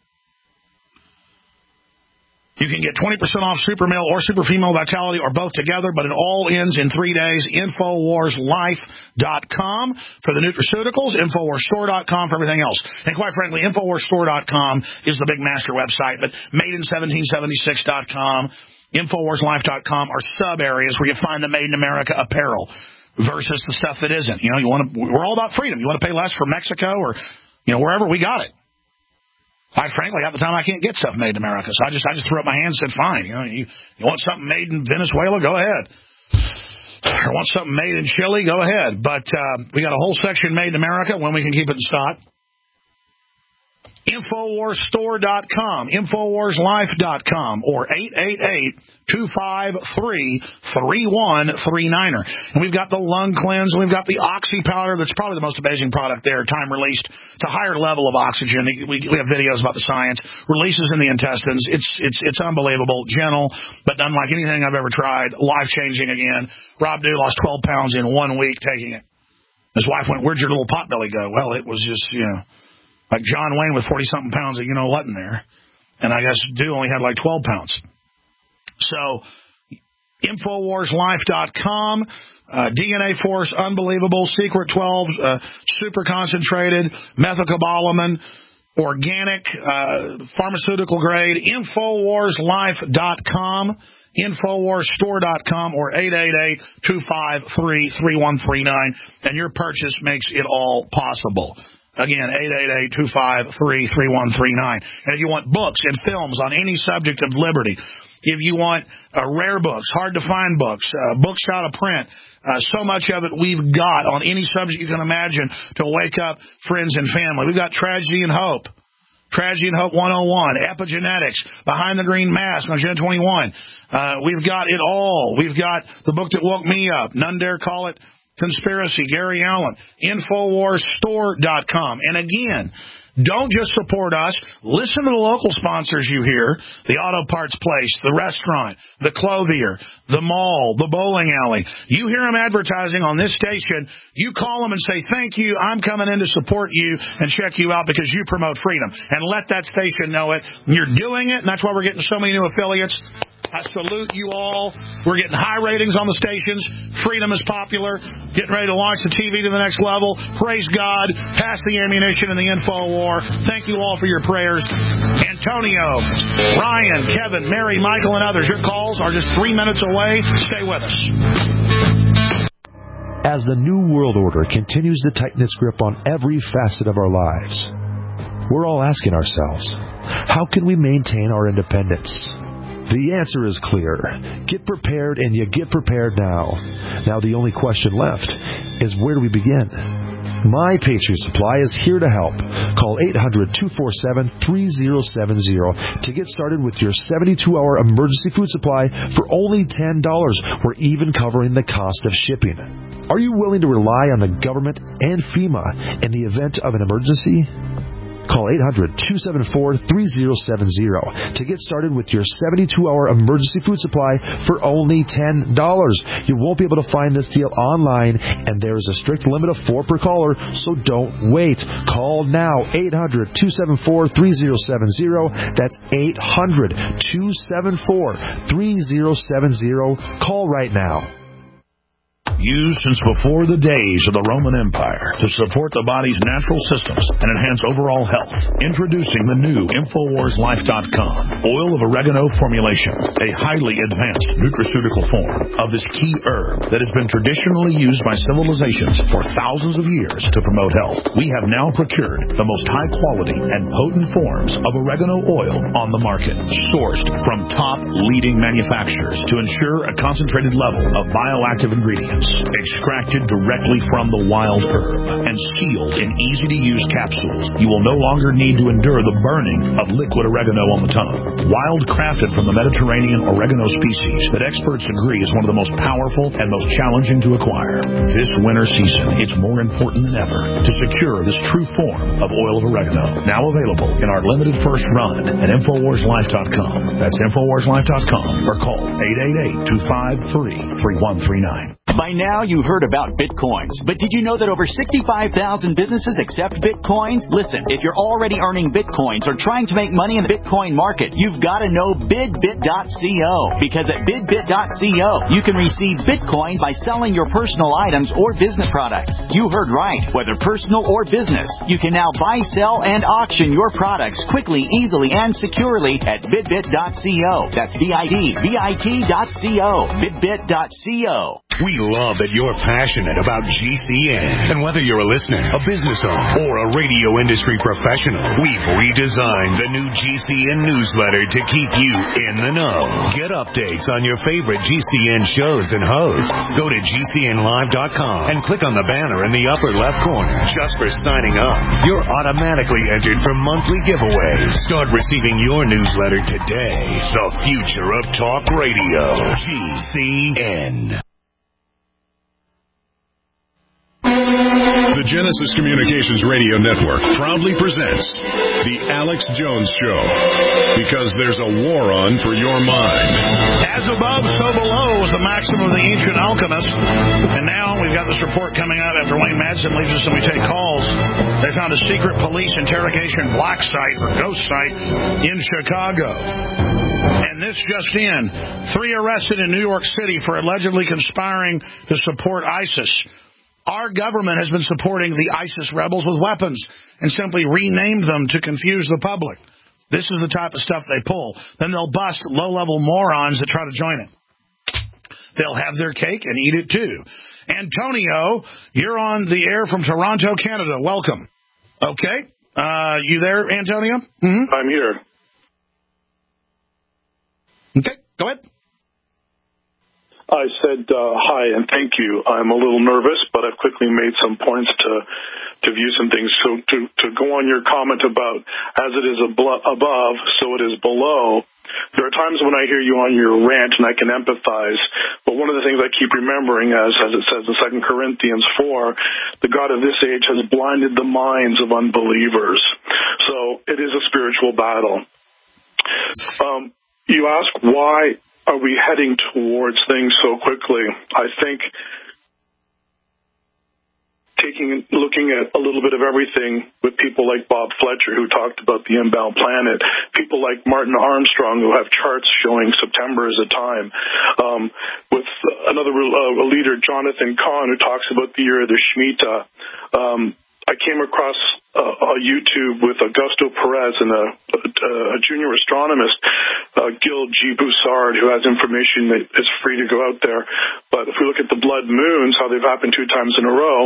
You can get twenty percent off Super Male or Super Female Vitality or both together, but it all ends in three days. Infowars Life dot com for the nutraceuticals, Infowars Store dot com for everything else. And quite frankly, Infowars Store dot com is the big master website, but Made in seventeen seventy-six dot com, Infowars Life dot com are sub-areas where you find the Made in America apparel versus the stuff that isn't. You know, you want to, we're all about freedom. You want to pay less for Mexico or, you know, wherever, we got it. Quite frankly, half the time I can't get stuff made in America, so I just I just threw up my hands and said, fine. You know, you, you want something made in Venezuela, go ahead. Or want something made in Chile, go ahead. But uh, we got a whole section made in America when we can keep it in stock. Infowars Store dot com, Infowars Life dot com, or eight eight eight, two five three, three one three nine. And we've got the lung cleanse, we've got the oxy powder. That's probably the most amazing product there, time released. It's a higher level of oxygen. We, we have videos about the science. Releases in the intestines. It's it's it's unbelievable, gentle, but unlike anything I've ever tried. Life-changing again. Rob Dew lost twelve pounds in one week taking it. His wife went, "Where'd your little potbelly go?" Well, it was just, you know, like John Wayne with forty-something pounds of you-know-what in there. And I guess Dew only had like twelve pounds. So, Infowars Life dot com, uh, D N A Force, unbelievable, Secret twelve, uh, super concentrated, methylcobalamin, organic, uh, pharmaceutical grade, Infowars Life dot com, Infowars Store dot com, or eight eight eight, two five three, three one three nine, and your purchase makes it all possible. Again, eight eight eight, two five three, three one three nine. And if you want books and films on any subject of liberty, if you want uh, rare books, hard-to-find books, uh, books out of print, uh, so much of it we've got on any subject you can imagine to wake up friends and family. We've got Tragedy and Hope, Tragedy and Hope one oh one, Epigenetics, Behind the Green Mask on Gen twenty-one. Uh, we've got it all. We've got the book that woke me up, None Dare Call It Conspiracy, Gary Allen, Infowars Store dot com. And again, don't just support us. Listen to the local sponsors you hear, the auto parts place, the restaurant, the clothier, the mall, the bowling alley. You hear them advertising on this station, you call them and say, "Thank you, I'm coming in to support you and check you out because you promote freedom." And let that station know it. You're doing it, and that's why we're getting so many new affiliates. I salute you all. We're getting high ratings on the stations. Freedom is popular. Getting ready to launch the T V to the next level. Praise God. Pass the ammunition in the info war. Thank you all for your prayers. Antonio, Ryan, Kevin, Mary, Michael, and others, your calls are just three minutes away. Stay with us. As the New World Order continues to tighten its grip on every facet of our lives, we're all asking ourselves, how can we maintain our independence? The answer is clear. Get prepared, and you get prepared now. Now the only question left is, where do we begin? My Patriot Supply is here to help. Call eight hundred, two four seven, three zero seven zero to get started with your seventy-two hour emergency food supply for only ten dollars. We're even covering the cost of shipping. Are you willing to rely on the government and FEMA in the event of an emergency? Call eight hundred, two seven four, three zero seven zero to get started with your seventy-two hour emergency food supply for only ten dollars. You won't be able to find this deal online, and there is a strict limit of four per caller, so don't wait. Call now, eight hundred, two seven four, three zero seven zero. That's eight hundred, two seven four, three zero seven zero. Call right now. Used since before the days of the Roman Empire to support the body's natural systems and enhance overall health. Introducing the new Infowars Life dot com oil of oregano formulation, a highly advanced nutraceutical form of this key herb that has been traditionally used by civilizations for thousands of years to promote health. We have now procured the most high quality and potent forms of oregano oil on the market, sourced from top leading manufacturers to ensure a concentrated level of bioactive ingredients, extracted directly from the wild herb and sealed in easy-to-use capsules. You will no longer need to endure the burning of liquid oregano on the tongue. Wild-crafted from the Mediterranean oregano species that experts agree is one of the most powerful and most challenging to acquire. This winter season, it's more important than ever to secure this true form of oil of oregano. Now available in our limited first run at Infowars Life dot com. That's Infowars Life dot com, or call eight eight eight, two five three, three one three nine. By now, you've heard about Bitcoins, but did you know that over sixty-five thousand businesses accept Bitcoins? Listen, if you're already earning Bitcoins or trying to make money in the Bitcoin market, you've got to know bidbit dot co, because at bidbit dot co, you can receive Bitcoin by selling your personal items or business products. You heard right, whether personal or business. You can now buy, sell, and auction your products quickly, easily, and securely at bidbit dot co. That's B I D B I T dot co, bidbit dot co. We love that you're passionate about G C N. And whether you're a listener, a business owner, or a radio industry professional, we've redesigned the new G C N newsletter to keep you in the know. Get updates on your favorite G C N shows and hosts. Go to G C N live dot com and click on the banner in the upper left corner. Just for signing up, you're automatically entered for monthly giveaways. Start receiving your newsletter today. The future of talk radio. G C N. The Genesis Communications Radio Network proudly presents The Alex Jones Show, because there's a war on for your mind. As above, so below was the maxim of the ancient alchemists. And now we've got this report coming out after Wayne Madsen leaves us and we take calls. They found a secret police interrogation black site or ghost site in Chicago. And this just in, three arrested in New York City for allegedly conspiring to support ISIS. Our government has been supporting the ISIS rebels with weapons and simply renamed them to confuse the public. This is the type of stuff they pull. Then they'll bust low-level morons that try to join it. They'll have their cake and eat it too. Antonio, you're on the air from Toronto, Canada. Welcome. Okay. Uh, you there, Antonio? Mm-hmm. I'm here. Okay, go ahead. I said uh, hi and thank you. I'm a little nervous, but I've quickly made some points to to view some things. So to, to go on your comment about as it is ablo- above, so it is below, there are times when I hear you on your rant and I can empathize, but one of the things I keep remembering, as, as it says in Second Corinthians four, the God of this age has blinded the minds of unbelievers. So it is a spiritual battle. Um, you ask why are we heading towards things so quickly? I think taking, looking at a little bit of everything with people like Bob Fletcher, who talked about the inbound planet, people like Martin Armstrong, who have charts showing September as a time, um, with another uh, leader, Jonathan Cahn, who talks about the year of the Shemitah. Um, I came across uh, a YouTube with Augusto Perez and a, a, a junior astronomist, uh, Gil G. Boussard, who has information that is free to go out there. But if we look at the blood moons, how they've happened two times in a row,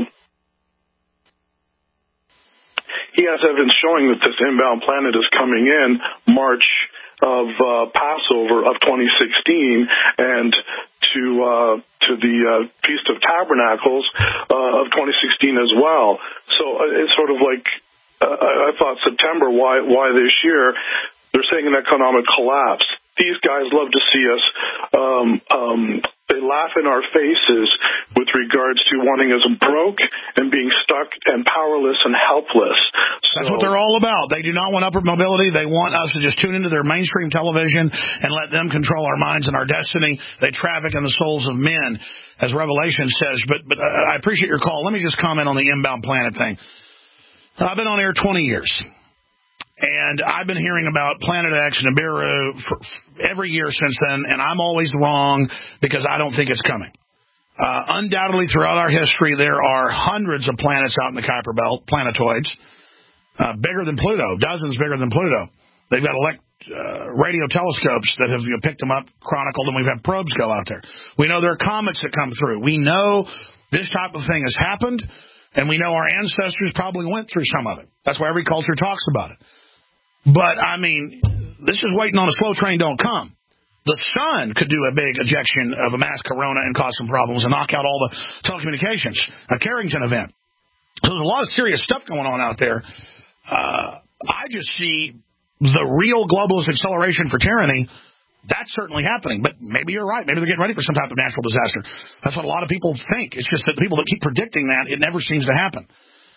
he has evidence showing that this inbound planet is coming in March of uh, Passover of twenty sixteen and to uh, to the uh, Feast of Tabernacles uh, of twenty sixteen as well. So uh, it's sort of like uh, I thought September. Why why this year? They're saying an economic collapse. These guys love to see us. Um, um, they laugh in our faces with regards to wanting us broke and being stuck and powerless and helpless. That's so, what they're all about. They do not want upward mobility. They want us to just tune into their mainstream television and let them control our minds and our destiny. They traffic in the souls of men, as Revelation says. But, but I appreciate your call. Let me just comment on the inbound planet thing. I've been on air twenty years. And I've been hearing about Planet X and Nibiru for every year since then, and I'm always wrong because I don't think it's coming. Uh, undoubtedly, throughout our history, there are hundreds of planets out in the Kuiper Belt, planetoids, uh, bigger than Pluto, dozens bigger than Pluto. They've got elect, uh, radio telescopes that have you know, picked them up, chronicled, and we've had probes go out there. We know there are comets that come through. We know this type of thing has happened, and we know our ancestors probably went through some of it. That's why every culture talks about it. But, I mean, this is waiting on a slow train don't come. The sun could do a big ejection of a mass corona and cause some problems and knock out all the telecommunications, a Carrington event. So there's a lot of serious stuff going on out there. Uh, I just see the real globalist acceleration for tyranny. That's certainly happening. But maybe you're right. Maybe they're getting ready for some type of natural disaster. That's what a lot of people think. It's just that the people that keep predicting that, it never seems to happen.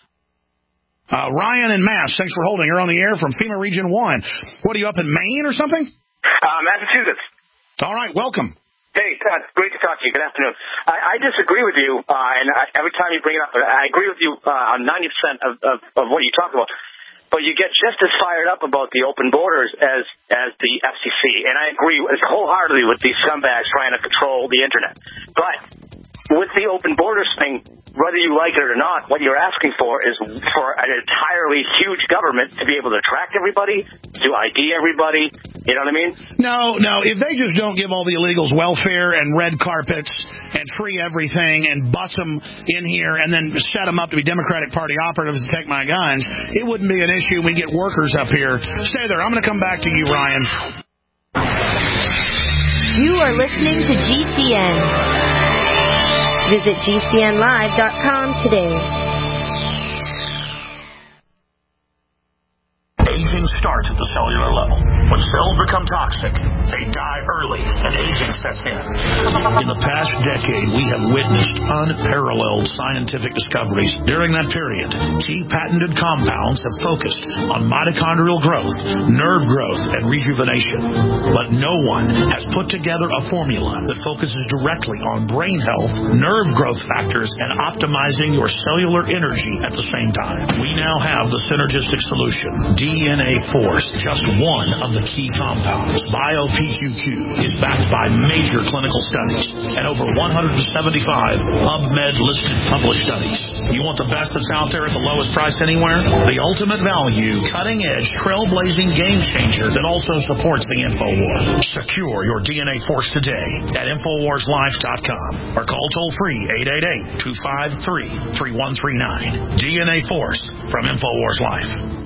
Uh, Ryan in Mass, thanks for holding. You're on the air from FEMA Region one. What, are you up in Maine or something? Uh, Massachusetts. All right, welcome. Hey, Todd, great to talk to you. Good afternoon. I, I disagree with you, uh, and I, every time you bring it up, I agree with you uh, on ninety percent of, of, of what you talk about. But you get just as fired up about the open borders as, as the F C C. And I agree wholeheartedly with these scumbags trying to control the Internet. But with the open borders thing, whether you like it or not, what you're asking for is for an entirely huge government to be able to track everybody, to I D everybody, You know what I mean? No, no. If they just don't give all the illegals welfare and red carpets and free everything and bus them in here and then set them up to be Democratic Party operatives and take my guns, it wouldn't be an issue. We get workers up here. Stay there. I'm going to come back to you, Ryan. You are listening to G C N. Visit G C N live dot com today. Aging starts at the cellular level. When cells become toxic, they die early, and aging sets in. In the past decade, we have witnessed unparalleled scientific discoveries. During that period, key patented compounds have focused on mitochondrial growth, nerve growth, and rejuvenation. But no one has put together a formula that focuses directly on brain health, nerve growth factors, and optimizing your cellular energy at the same time. We now have the synergistic solution, D N A Force, just one of the key compounds. BioPQ Q is backed by major clinical studies and over one hundred seventy-five PubMed-listed published studies. You want the best that's out there at the lowest price anywhere? The ultimate value, cutting-edge, trailblazing game changer that also supports the InfoWar. Secure your D N A Force today at Infowars Life dot com or call toll-free eight eight eight, two five three, three one three nine. D N A Force from InfoWars Life.